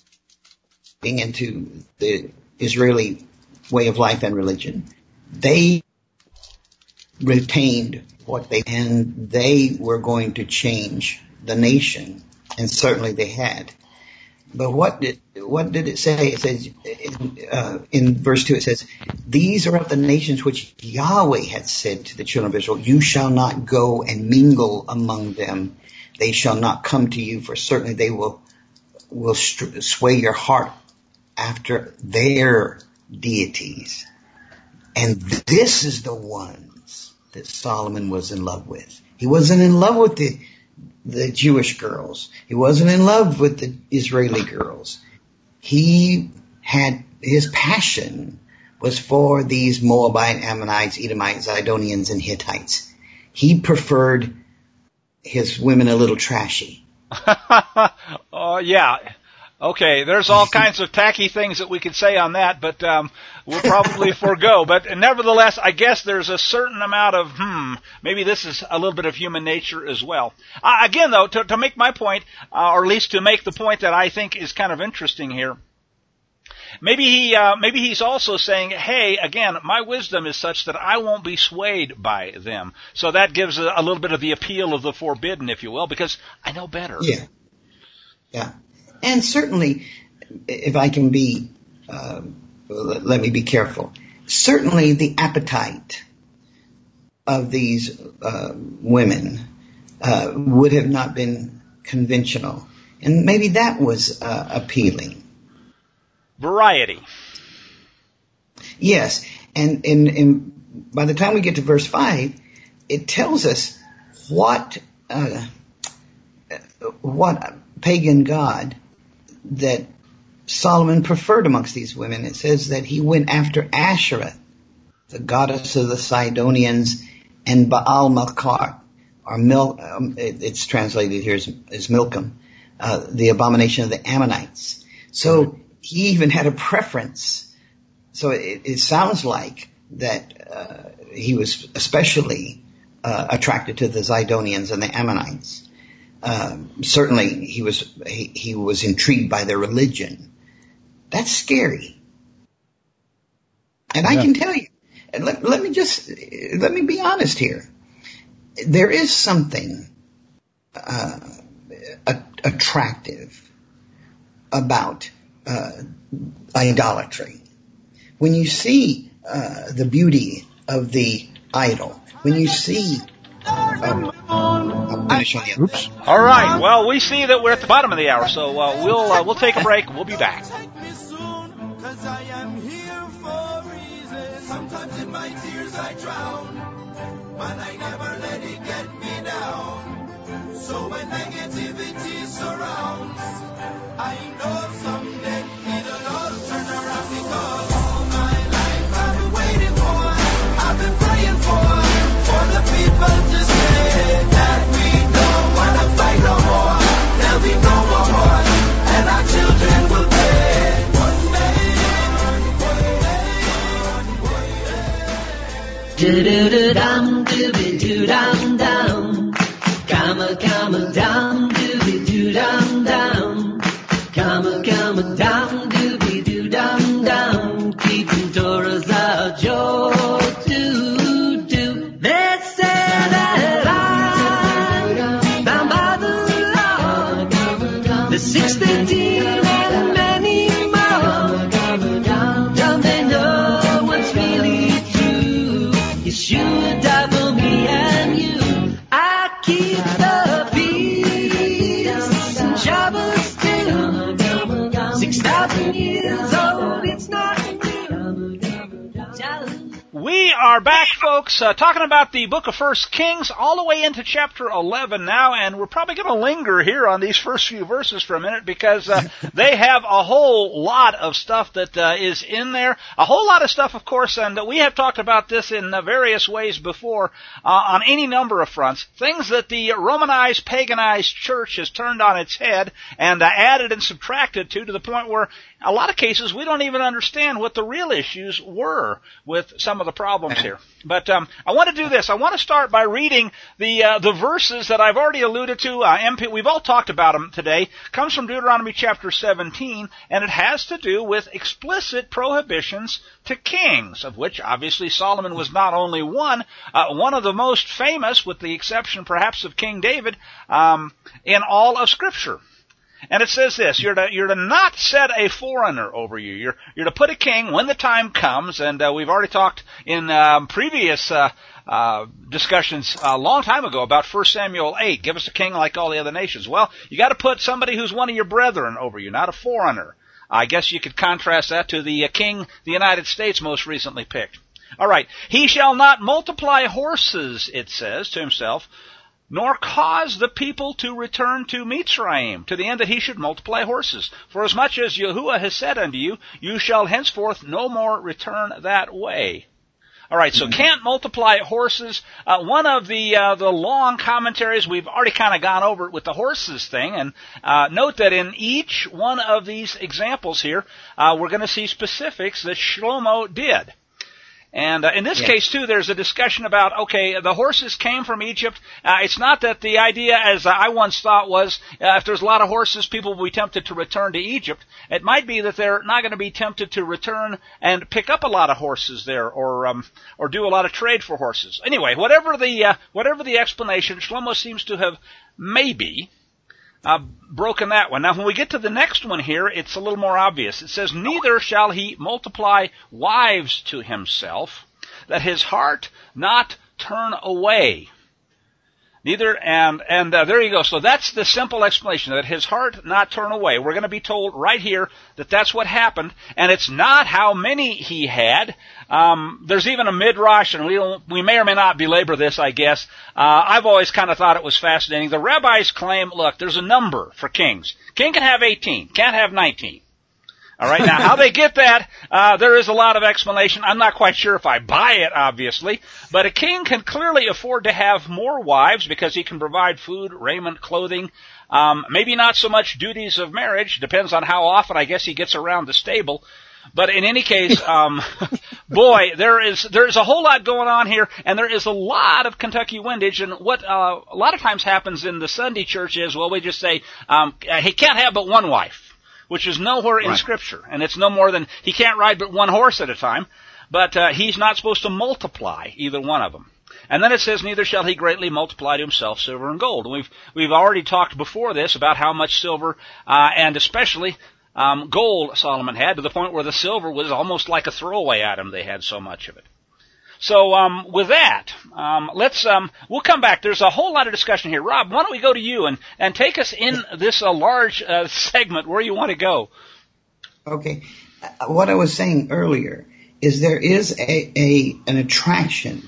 [SPEAKER 4] into the Israeli way of life and religion. They retained what they, and they were going to change the nation, and certainly they had. But what did what did it say? It says uh, in verse two. It says, "These are of the nations which Yahweh had said to the children of Israel, you shall not go and mingle among them. They shall not come to you, for certainly they will will st- sway your heart after their deities." And this is the ones that Solomon was in love with. He wasn't in love with the the Jewish girls. He wasn't in love with the Israeli girls. He had, his passion was for these Moabite, Ammonites, Edomites, Zidonians, and Hittites. He preferred his women a little trashy.
[SPEAKER 2] Oh, yeah. Okay, there's all kinds of tacky things that we could say on that, but um, we'll probably forego. But nevertheless, I guess there's a certain amount of, hmm, maybe this is a little bit of human nature as well. Uh, again, though, to, to make my point, uh, or at least to make the point that I think is kind of interesting here, maybe he, uh, maybe he's also saying, hey, again, my wisdom is such that I won't be swayed by them. So that gives a, a little bit of the appeal of the forbidden, if you will, because I know better.
[SPEAKER 4] Yeah. Yeah. And certainly, if I can be, uh, let me be careful, certainly the appetite of these uh, women uh, would have not been conventional. And maybe that was uh, appealing.
[SPEAKER 2] Variety.
[SPEAKER 4] Yes. And, and, and by the time we get to verse five, it tells us what, uh, what pagan god that Solomon preferred amongst these women. It says that he went after Asherah, the goddess of the Sidonians, and Baal Malkar, or Mil, um, it, it's translated here as, as Milcom, uh, the abomination of the Ammonites. So he even had a preference. So it, it sounds like that uh, he was especially uh, attracted to the Zidonians and the Ammonites. Um, certainly he was, he, he was intrigued by their religion. That's scary. And I
[SPEAKER 3] Yeah.
[SPEAKER 4] can tell you, and let, let me just, let me be honest here. There is something, uh, a, attractive about, uh, idolatry. When you see, uh, the beauty of the idol, when you see, um, I'm finish on the other.
[SPEAKER 3] Oops.
[SPEAKER 2] All right. Well, we see that we're at the bottom of the hour, so uh, we'll uh, we'll take a break. We'll be back.
[SPEAKER 1] Take me soon, 'cause I am here for a reason. Sometimes in my tears I drown, but I never let it get me down. So when negativity surrounds, I know someday it'll all turn around, because all my life I've been waiting for, I've been praying for, for the people to say that we don't want to fight no more. There'll be no more war, and our children will pay. One day, one day, one day. Do-do-do-dum, do-be-do-dum-dum. Come a, come a, dum, do-be-do-dum-dum. Come a, come a, dum, do-be-do-dum-dum. Keeping Torah's a joy to do. They say that I'm bound by the law. The six thirteen and many more. Don't they know what's really true? Yeshua died for me and you. I keep the peace and Shabbos too. Six thousand years old, it's not new.
[SPEAKER 2] We are back, folks, uh, talking about the book of First Kings all the way into chapter eleven now, and we're probably going to linger here on these first few verses for a minute because uh, they have a whole lot of stuff that uh, is in there. A whole lot of stuff, of course, and uh, we have talked about this in uh, various ways before uh, on any number of fronts. Things that the Romanized, paganized church has turned on its head and uh, added and subtracted to, to the point where a lot of cases we don't even understand what the real issues were with some of the problems here. But um, I want to do this. I want to start by reading the uh, the verses that I've already alluded to. Uh, M P, we've all talked about them today. Comes from Deuteronomy chapter seventeen, and it has to do with explicit prohibitions to kings, of which obviously Solomon was not only one, uh, one of the most famous, with the exception perhaps of King David, um, in all of Scripture. And it says this, you're to, you're to not set a foreigner over you. You're, you're to put a king when the time comes, and uh, we've already talked in um, previous uh, uh, discussions a long time ago about First Samuel eight. Give us a king like all the other nations. Well, you got to put somebody who's one of your brethren over you, not a foreigner. I guess you could contrast that to the uh, king the United States most recently picked. All right. He shall not multiply horses, it says, to himself, nor cause the people to return to Mitzrayim, to the end that he should multiply horses. For as much as Yahuwah has said unto you, you shall henceforth no more return that way. All right, so can't multiply horses. Uh, one of the uh, the long commentaries, we've already kind of gone over it with the horses thing, and uh, note that in each one of these examples here, uh, we're going to see specifics that Shlomo did. And uh, in this yeah. case, too, there's a discussion about, okay, the horses came from Egypt. Uh, it's not that the idea, as I once thought, was uh, if there's a lot of horses, people will be tempted to return to Egypt. It might be that they're not going to be tempted to return and pick up a lot of horses there, or um, or do a lot of trade for horses. Anyway, whatever the uh, whatever the explanation, Shlomo seems to have maybe Uh, broken that one. Now, when we get to the next one here, it's a little more obvious. It says, neither shall he multiply wives to himself, that his heart not turn away. Neither, and, and uh, there you go. So that's the simple explanation, that his heart not turn away. We're going to be told right here that that's what happened, and it's not how many he had. Um, there's even a midrash, and we don't, we may or may not belabor this, I guess. Uh, I've always kind of thought it was fascinating. The rabbis claim, look, there's a number for kings. King can have eighteen, can't have nineteen. All right, now how they get that, uh, there is a lot of explanation. I'm not quite sure if I buy it, obviously, but a king can clearly afford to have more wives because he can provide food, raiment, clothing, um, maybe not so much duties of marriage. Depends on how often, I guess, he gets around the stable. But in any case, um, boy, there is there is a whole lot going on here, and there is a lot of Kentucky windage. And what uh, a lot of times happens in the Sunday church is, well, we just say um, he can't have but one wife, which is nowhere in right. Scripture, and it's no more than he can't ride but one horse at a time. But uh, he's not supposed to multiply either one of them. And then it says, neither shall he greatly multiply to himself silver and gold. And we've we've already talked before this about how much silver uh, and especially Um, gold Solomon had, to the point where the silver was almost like a throwaway item. They had so much of it. So um, with that, um, let's um, we'll come back. There's a whole lot of discussion here. Rob, why don't we go to you and, and take us in this uh, large uh, segment where you want to go?
[SPEAKER 4] Okay. What I was saying earlier is there is a, a an attraction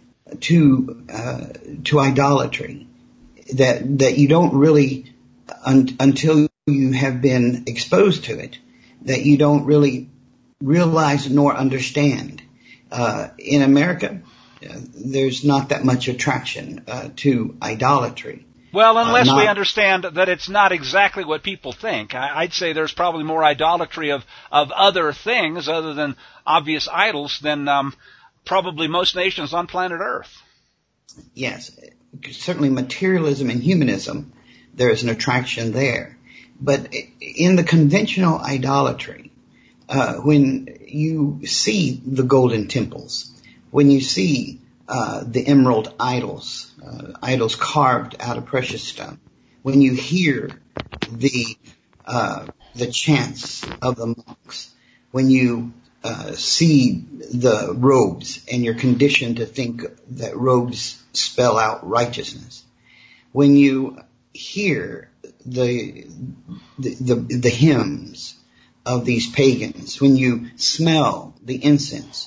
[SPEAKER 4] to uh, to idolatry that that you don't really un, until you have been exposed to it, that you don't really realize nor understand. Uh, in America, uh, there's not that much attraction uh, to idolatry.
[SPEAKER 2] Well, unless
[SPEAKER 4] uh, not,
[SPEAKER 2] we understand that it's not exactly what people think. I, I'd say there's probably more idolatry of, of other things other than obvious idols than um, probably most nations on planet Earth.
[SPEAKER 4] Yes, certainly materialism and humanism, there is an attraction there. But in the conventional idolatry, uh, when you see the golden temples, when you see uh, the emerald idols, uh, idols carved out of precious stone, when you hear the uh, the chants of the monks, when you uh, see the robes and you're conditioned to think that robes spell out righteousness, when you hear the the the, the hymns of these pagans, when you smell the incense,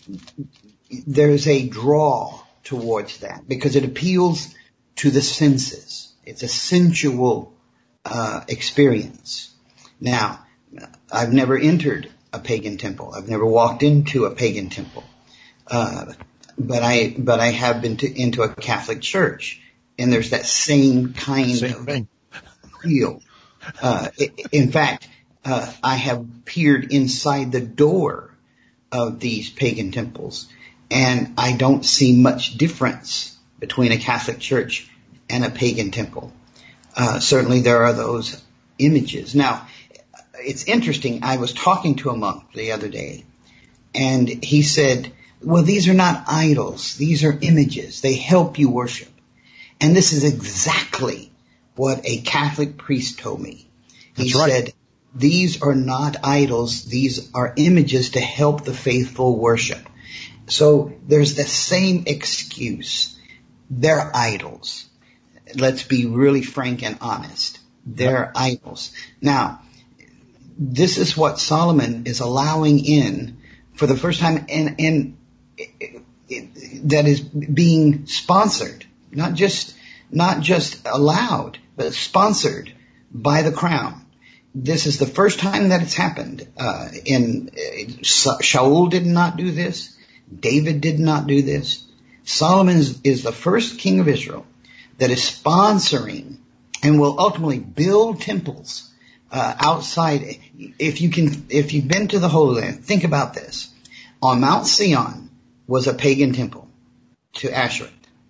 [SPEAKER 4] there's a draw towards that because it appeals to the senses. It's a sensual uh, experience. Now, I've never entered a pagan temple. I've never walked into a pagan temple, uh, but I but I have been to, into a Catholic church, and there's that same kind
[SPEAKER 3] same
[SPEAKER 4] of
[SPEAKER 3] thing.
[SPEAKER 4] feel. Uh, in fact, uh, I have peered inside the door of these pagan temples, and I don't see much difference between a Catholic church and a pagan temple. Uh, certainly there are those images. Now, it's interesting. I was talking to a monk the other day, and he said, well, these are not idols. These are images. They help you worship. And this is exactly what a Catholic priest told me. He
[SPEAKER 3] That's right.
[SPEAKER 4] said, these are not idols. These are images to help the faithful worship. So there's the same excuse. They're idols. Let's be really frank and honest. They're yep. idols. Now, this is what Solomon is allowing in for the first time, and, and it, it, that is being sponsored, not just not just allowed, but sponsored by the crown. This is the first time that it's happened. Uh, in uh, Shaul did not do this. David did not do this. Solomon is, is the first king of Israel that is sponsoring and will ultimately build temples uh, outside. If you can, if you've been to the Holy Land, think about this. On Mount Sion was a pagan temple to Asherah.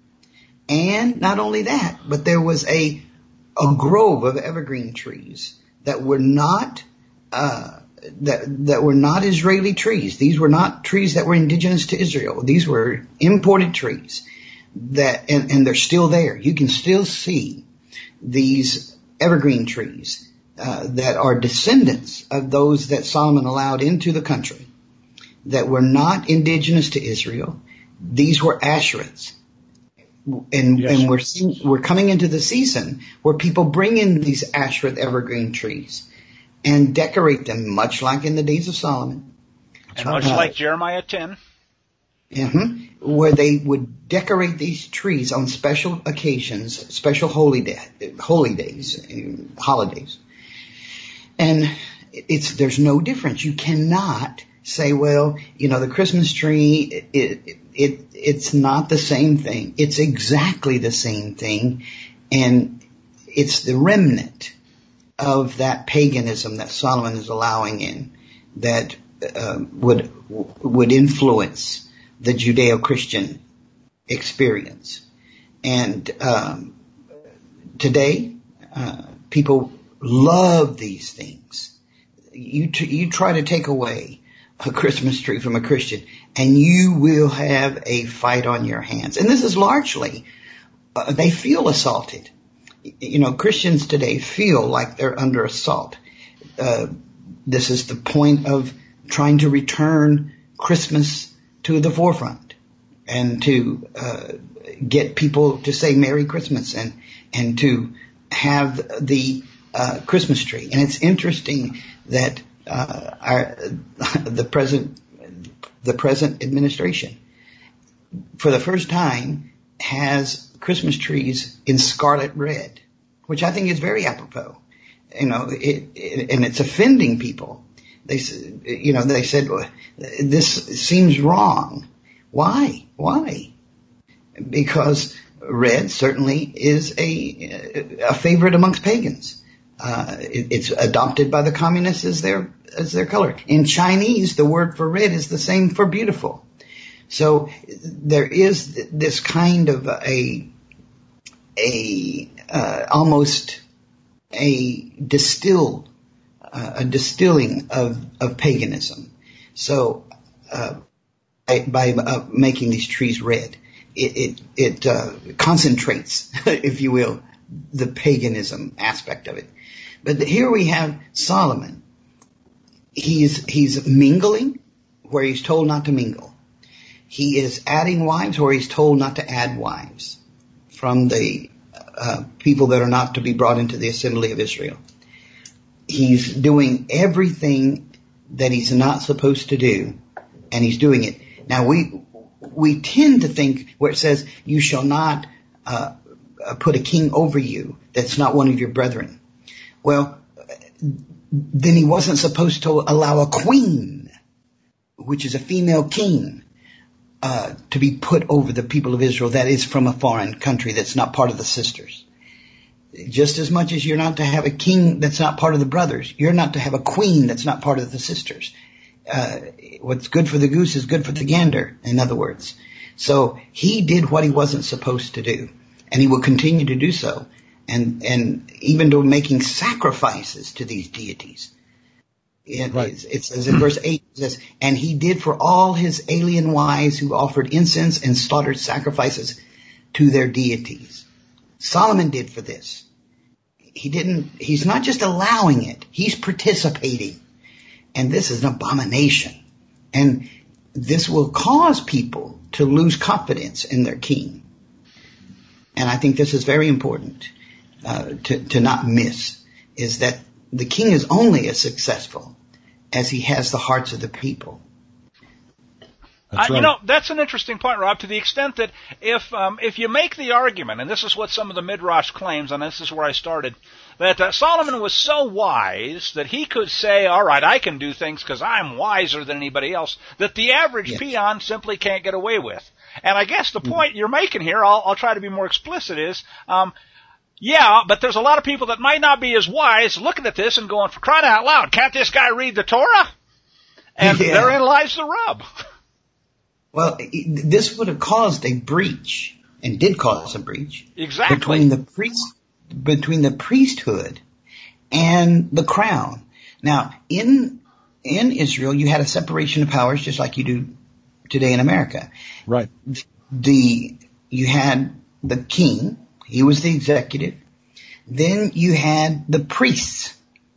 [SPEAKER 4] And not only that, but there was a a grove of evergreen trees that were not uh that that were not Israeli trees. These were not trees that were indigenous to Israel. These were imported trees that and, and they're still there. You can still see these evergreen trees uh, that are descendants of those that Solomon allowed into the country that were not indigenous to Israel. These were Asherahs. And, yes. and we're seeing, we're coming into the season where people bring in these Asherah evergreen trees and decorate them, much like in the days of Solomon,
[SPEAKER 2] and much uh, like Jeremiah ten,
[SPEAKER 4] mm-hmm, where they would decorate these trees on special occasions, special holy day, holy days, holidays, and it's there's no difference. You cannot say, well, you know, the Christmas tree, it, it, it, it's not the same thing. It's exactly the same thing. And it's the remnant of that paganism that Solomon is allowing in that uh, would, would influence the Judeo-Christian experience. And, um, today, uh, people love these things. You, t- you try to take away a Christmas tree from a Christian, and you will have a fight on your hands. And this is largely, uh, they feel assaulted. You know, Christians today feel like they're under assault. Uh, this is the point of trying to return Christmas to the forefront and to uh, get people to say Merry Christmas and, and to have the uh, Christmas tree. And it's interesting that Uh, our, the present, the present administration, for the first time, has Christmas trees in scarlet red, which I think is very apropos. You know, it, it and it's offending people. They, you know, they said well, this seems wrong. Why? Why? Because red certainly is a a favorite amongst pagans. Uh, it, it's adopted by the communists as their, as their color. In Chinese, the word for red is the same for beautiful. So there is this kind of a, a, uh, almost a distilled, uh, a distilling of, of paganism. So, uh, by, by uh, making these trees red, it, it, it, uh, concentrates, if you will, the paganism aspect of it. But here we have Solomon. He's, he's mingling where he's told not to mingle. He is adding wives where he's told not to add wives from the uh, people that are not to be brought into the assembly of Israel. He's doing everything that he's not supposed to do, and he's doing it. Now we we tend to think where it says you shall not uh, put a king over you that's not one of your brethren. Well, then he wasn't supposed to allow a queen, which is a female king, uh, to be put over the people of Israel that is from a foreign country that's not part of the sisters. Just as much as you're not to have a king that's not part of the brothers, you're not to have a queen that's not part of the sisters. Uh, what's good for the goose is good for the gander, in other words. So he did what he wasn't supposed to do, and he will continue to do so. And, and even though making sacrifices to these deities. It, right. it says in verse eight, it says, and he did for all his alien wives who offered incense and slaughtered sacrifices to their deities. Solomon did for this. He didn't, he's not just allowing it, he's participating. And this is an abomination. And this will cause people to lose confidence in their king. And I think this is very important uh, to, to not miss, is that the king is only as successful as he has the hearts of the people.
[SPEAKER 2] Uh, you know, that's an interesting point, Rob, to the extent that if um, if you make the argument, and this is what some of the Midrash claims, and this is where I started, that uh, Solomon was so wise that he could say, all right, I can do things because I'm wiser than anybody else, that the average yes. peon simply can't get away with. And I guess the point mm-hmm. you're making here, I'll, I'll try to be more explicit, is, um, yeah, but there's a lot of people that might not be as wise looking at this and going, for crying out loud, can't this guy read the Torah? And yeah. therein lies the rub.
[SPEAKER 4] Well, this would have caused a breach, and did cause a breach,
[SPEAKER 2] exactly.
[SPEAKER 4] between the priest, between the priesthood and the crown. Now, in in Israel, you had a separation of powers, just like you do today in America.
[SPEAKER 3] Right.
[SPEAKER 4] The you had the king; he was the executive. Then you had the priests,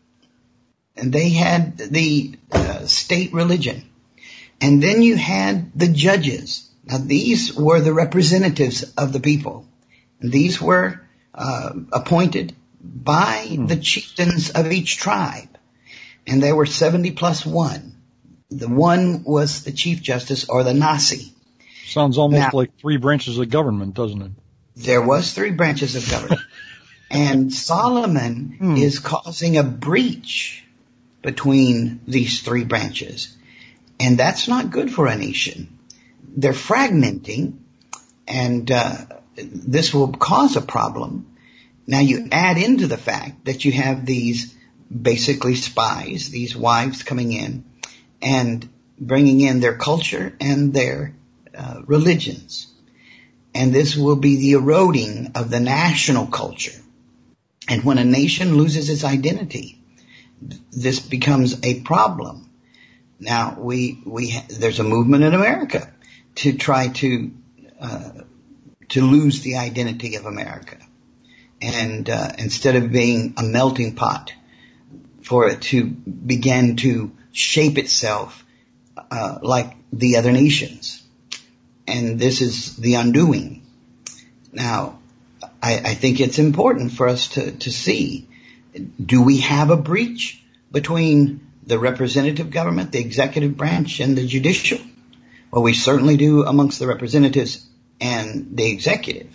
[SPEAKER 4] and they had the uh, state religion. And then you had the judges. Now these were the representatives of the people. And these were uh, appointed by hmm. the chieftains of each tribe. And there were seventy plus one. The one was the chief justice, or the Nasi.
[SPEAKER 3] Sounds almost
[SPEAKER 4] now,
[SPEAKER 3] like three branches of government, doesn't it?
[SPEAKER 4] There was three branches of government. And Solomon hmm. is causing a breach between these three branches. And that's not good for a nation. They're fragmenting, and uh, this will cause a problem. Now you add into the fact that you have these basically spies, these wives coming in and bringing in their culture and their uh, religions. And this will be the eroding of the national culture. And when a nation loses its identity, this becomes a problem. Now, we, we, ha- there's a movement in America to try to, uh, to lose the identity of America. And, uh, instead of being a melting pot, for it to begin to shape itself, uh, like the other nations. And this is the undoing. Now, I, I think it's important for us to, to see, do we have a breach between the representative government, the executive branch, and the judicial? Well, we certainly do amongst the representatives and the executive.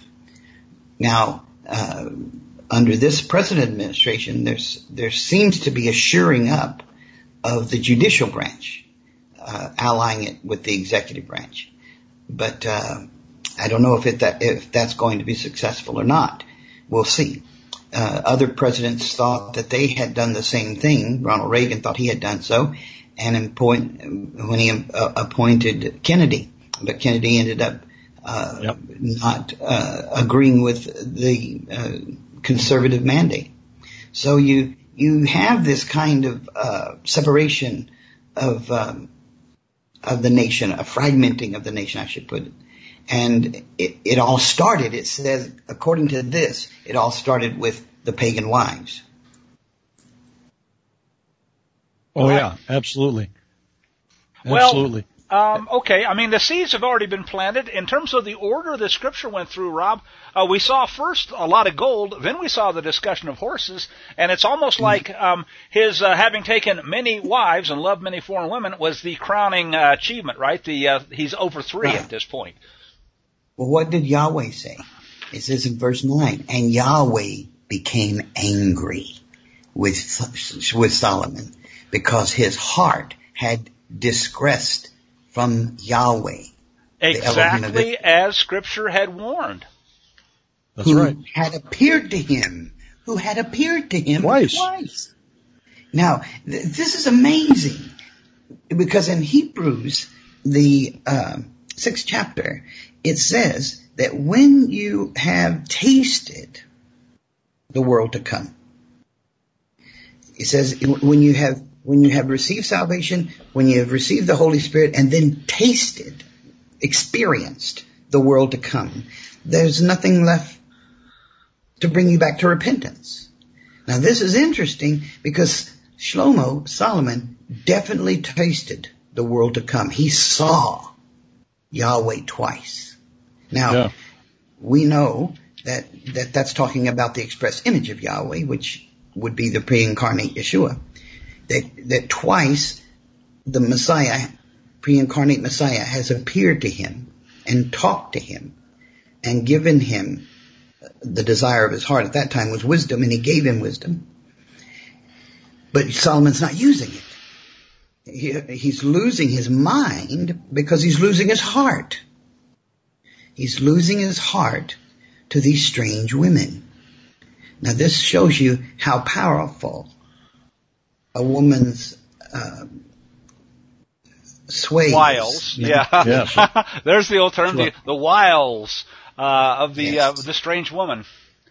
[SPEAKER 4] Now, uh, under this present administration, there's there seems to be a shoring up of the judicial branch, uh, allying it with the executive branch. But uh, I don't know if it that if that's going to be successful or not. We'll see. Uh, other presidents thought that they had done the same thing. Ronald Reagan thought he had done so, and appoint, when he uh, appointed Kennedy but Kennedy ended up uh, yep. not uh, agreeing with the uh, conservative mandate. So you you have this kind of uh, separation of um, of the nation, a fragmenting of the nation, I should put it. And it, it all started, it says, according to this, it all started with the pagan wives.
[SPEAKER 3] Oh, yeah, absolutely. Absolutely.
[SPEAKER 2] Well, um, okay, I mean, the seeds have already been planted. In terms of the order the scripture went through, Rob, uh, we saw first a lot of gold, then we saw the discussion of horses, and it's almost like um, his uh, having taken many wives and loved many foreign women was the crowning uh, achievement, right? The uh, he's over three right. at this point.
[SPEAKER 4] Well, what did Yahweh say? It says in verse nine, and Yahweh became angry with with Solomon because his heart had disgressed from Yahweh.
[SPEAKER 2] Exactly as Scripture had warned.
[SPEAKER 3] That's
[SPEAKER 4] who
[SPEAKER 3] right.
[SPEAKER 4] had appeared to him, who had appeared to him
[SPEAKER 3] twice.
[SPEAKER 4] twice. Now, th- this is amazing because in Hebrews, the uh, sixth chapter, it says that when you have tasted the world to come, it says when you have when you have received salvation, when you have received the Holy Spirit, and then tasted, experienced the world to come, there's nothing left to bring you back to repentance. Now this is interesting because Shlomo, Solomon, definitely tasted the world to come. He saw Yahweh twice. Now, yeah. we know that, that that's talking about the express image of Yahweh, which would be the pre-incarnate Yeshua. That, that twice the Messiah, pre-incarnate Messiah, has appeared to him and talked to him and given him the desire of his heart. At that time was wisdom, and he gave him wisdom. But Solomon's not using it. He, he's losing his mind because he's losing his heart. He's losing his heart to these strange women. Now this shows you how powerful a woman's uh, sway
[SPEAKER 2] wiles.
[SPEAKER 4] is.
[SPEAKER 2] Yeah. yeah. There's the old term, the, the wiles uh, of the yes. uh, the strange woman.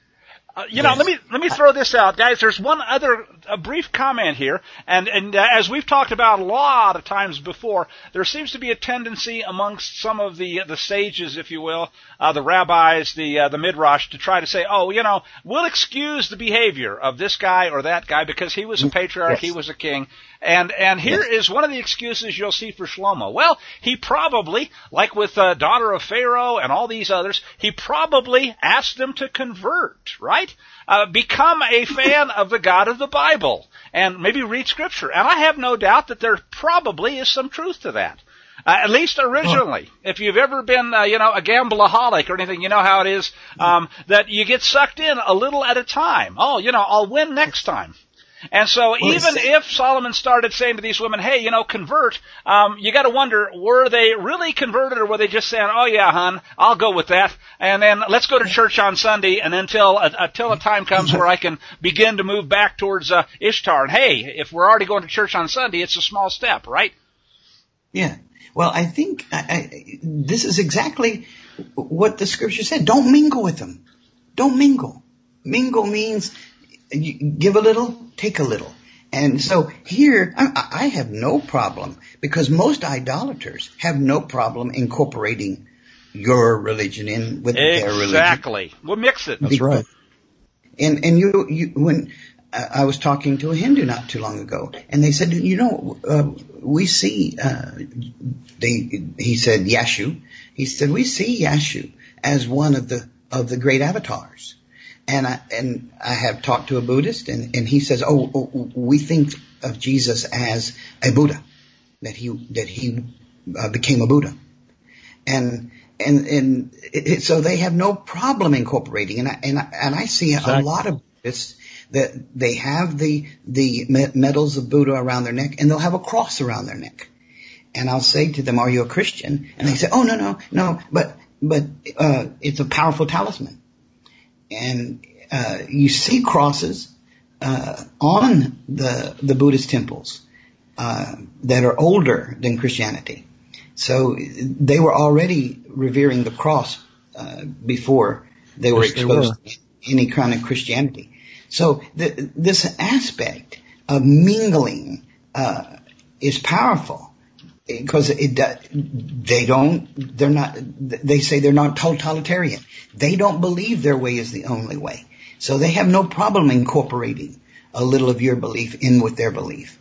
[SPEAKER 2] Uh, you yes. know, let me let me throw this out, guys. There's one other a brief comment here, and and uh, as we've talked about a lot of times before, there seems to be a tendency amongst some of the the sages, if you will, uh, the rabbis, the uh, the midrash, to try to say, oh, you know, we'll excuse the behavior of this guy or that guy because he was a patriarch, yes. he was a king. And and here yes. is one of the excuses you'll see for Shlomo. Well, he probably, like with uh, daughter of Pharaoh and all these others, he probably asked them to convert, right? Uh, become a fan of the God of the Bible and maybe read Scripture. And I have no doubt that there probably is some truth to that. Uh, at least originally. Oh. If you've ever been, uh, you know, a gambleaholic or anything, you know how it is, um, that you get sucked in a little at a time. Oh, you know, I'll win next time. And so well, even if Solomon started saying to these women, hey, you know, convert, um, you got to wonder, were they really converted or were they just saying, oh, yeah, hon, I'll go with that, and then let's go to church on Sunday, and then till, uh, until a time comes where I can begin to move back towards uh, Ishtar. And, hey, if we're already going to church on Sunday, it's a small step, right?
[SPEAKER 4] Yeah. Well, I think I, I, this is exactly what the Scripture said. Don't mingle with them. Don't mingle. Mingle means you give a little, take a little. And so here, I, I have no problem, because most idolaters have no problem incorporating your religion in with
[SPEAKER 2] exactly.
[SPEAKER 4] their religion.
[SPEAKER 2] Exactly. We'll mix it.
[SPEAKER 3] That's right.
[SPEAKER 4] And and you, you when uh, I was talking to a Hindu not too long ago, and they said, you know, uh, we see, uh, they, he said Yashu, he said, we see Yashu as one of the, of the great avatars. And I, and I have talked to a Buddhist, and, and he says, oh, oh, we think of Jesus as a Buddha, that he, that he uh, became a Buddha. And, and, and it, so they have no problem incorporating. And I, and I, and I see exactly. a lot of Buddhists that they have the, the medals of Buddha around their neck, and they'll have a cross around their neck. And I'll say to them, are you a Christian? And they say, oh, no, no, no, but, but, uh, it's a powerful talisman. And uh, you see crosses uh, on the the Buddhist temples uh, that are older than Christianity. So they were already revering the cross uh, before they were
[SPEAKER 3] Yes, they
[SPEAKER 4] exposed
[SPEAKER 3] were.
[SPEAKER 4] to any kind of Christianity. So the, this aspect of mingling uh, is powerful because it they don't they're not they say they're not totalitarian. They don't believe their way is the only way. So they have no problem incorporating a little of your belief in with their belief.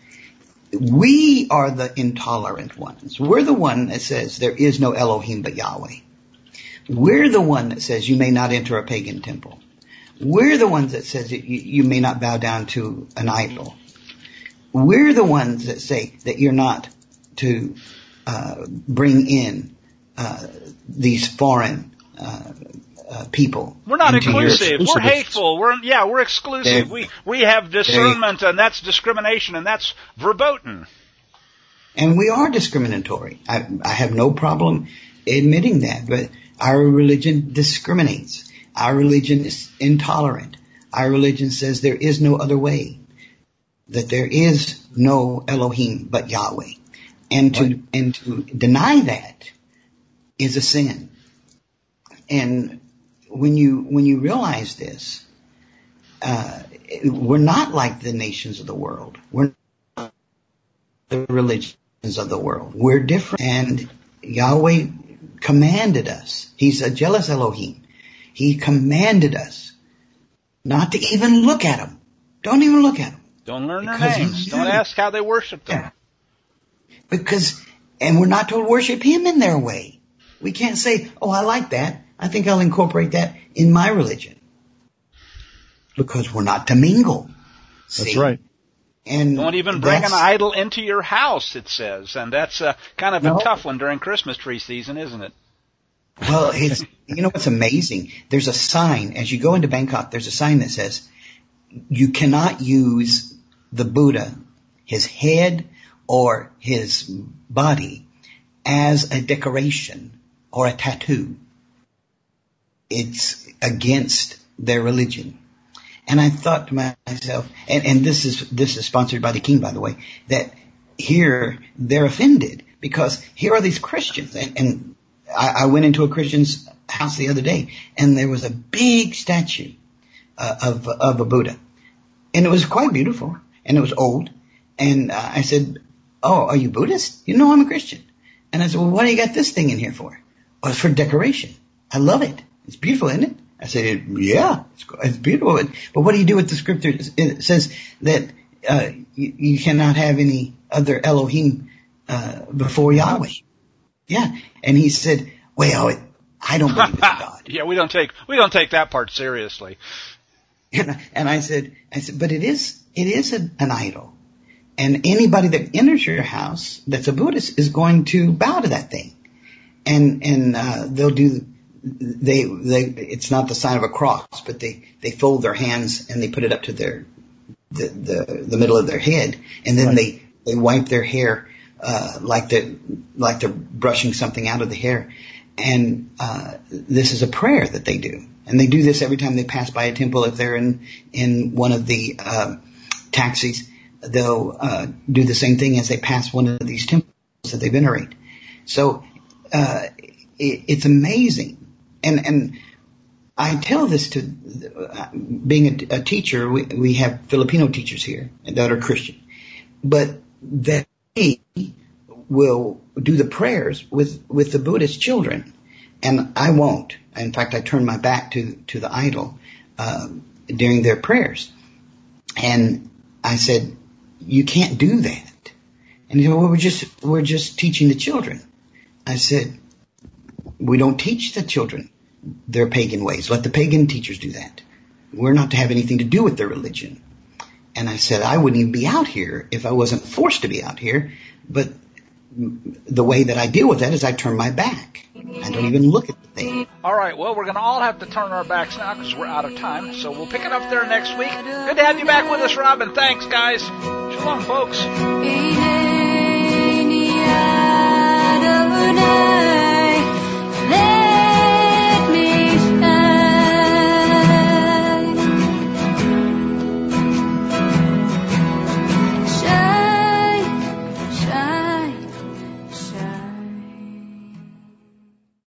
[SPEAKER 4] We are the intolerant ones. We're the one that says there is no Elohim but Yahweh. We're the one that says you may not enter a pagan temple. We're the ones that says you, you may not bow down to an idol. We're the ones that say that you're not to uh, bring in uh, these foreign uh, uh, people.
[SPEAKER 2] We're not
[SPEAKER 4] into your-
[SPEAKER 2] inclusive. We're hateful. We're yeah. We're exclusive.
[SPEAKER 4] There-
[SPEAKER 2] We we have discernment, and that's discrimination, and that's verboten.
[SPEAKER 4] And we are discriminatory. I, I have no problem admitting that, but our religion discriminates. Our religion is intolerant. Our religion says there is no other way, that there is no Elohim but Yahweh. And to,
[SPEAKER 3] Right.
[SPEAKER 4] and to deny that is a sin. And when you, when you realize this, uh, we're not like the nations of the world. We're not the religions of the world. We're different. And Yahweh commanded us. He's a jealous Elohim. He commanded us not to even look at them. Don't even look at them.
[SPEAKER 2] Don't learn their
[SPEAKER 4] Because he
[SPEAKER 2] names.
[SPEAKER 4] knew.
[SPEAKER 2] Don't ask how they worship them.
[SPEAKER 4] Yeah. Because, and we're not to worship him in their way. We can't say, oh, I like that. I think I'll incorporate that in my religion. Because we're not to mingle.
[SPEAKER 3] That's
[SPEAKER 4] See?
[SPEAKER 3] right.
[SPEAKER 4] And
[SPEAKER 2] Don't even bring an
[SPEAKER 4] that's-
[SPEAKER 2] idol into your house, it says. And that's uh, kind of a
[SPEAKER 4] No.
[SPEAKER 2] tough one during Christmas tree season, isn't it?
[SPEAKER 4] Well, it's, you know what's amazing? There's a sign, as you go into Bangkok, there's a sign that says, you cannot use the Buddha, his head or his body, as a decoration or a tattoo. It's against their religion. And I thought to myself, and, and this is, this is sponsored by the King, by the way, that here they're offended because here are these Christians. And, and I, I went into a Christian's house the other day and there was a big statue uh, of, of a Buddha. And it was quite beautiful and it was old. And uh, I said, oh, are you Buddhist? You know, I'm a Christian. And I said, well, what do you got this thing in here for? Oh, it's for decoration. I love it. It's beautiful, isn't it? I said, yeah, it's, it's beautiful. But what do you do with the scripture? It says that uh, you, you cannot have any other Elohim uh, before Yahweh. Yeah. And he said, well, it, I don't believe it's God.
[SPEAKER 2] Yeah, we don't take we don't take that part seriously.
[SPEAKER 4] And, and I said, I said, but it is, it is a, an idol. And anybody that enters your house that's a Buddhist is going to bow to that thing. And, and, uh, they'll do, they, they, it's not the sign of a cross, but they, they fold their hands and they put it up to their, the, the, the middle of their head. And then
[SPEAKER 3] Right.
[SPEAKER 4] they, they wipe their hair, uh, like they like they're brushing something out of the hair. And, uh, this is a prayer that they do. And they do this every time they pass by a temple. If they're in, in one of the, uh, taxis, they'll, uh, do the same thing as they pass one of these temples that they venerate. So, uh, it, it's amazing. And, and I tell this to, uh, being a, a teacher, we, we have Filipino teachers here that are Christian, but they will do the prayers with, with the Buddhist children. And I won't. In fact, I turn my back to, to the idol, uh, during their prayers. And I said, you can't do that. And he said, well, we're just, we're just teaching the children. I said, we don't teach the children their pagan ways. Let the pagan teachers do that. We're not to have anything to do with their religion. And I said, I wouldn't even be out here if I wasn't forced to be out here. But the way that I deal with that is I turn my back. I don't even look at the thing.
[SPEAKER 2] All right, well, we're going to all have to turn our backs now because we're out of time. So we'll pick it up there next week. Good to have you back with us, Rob, and thanks, guys. Shalom, folks.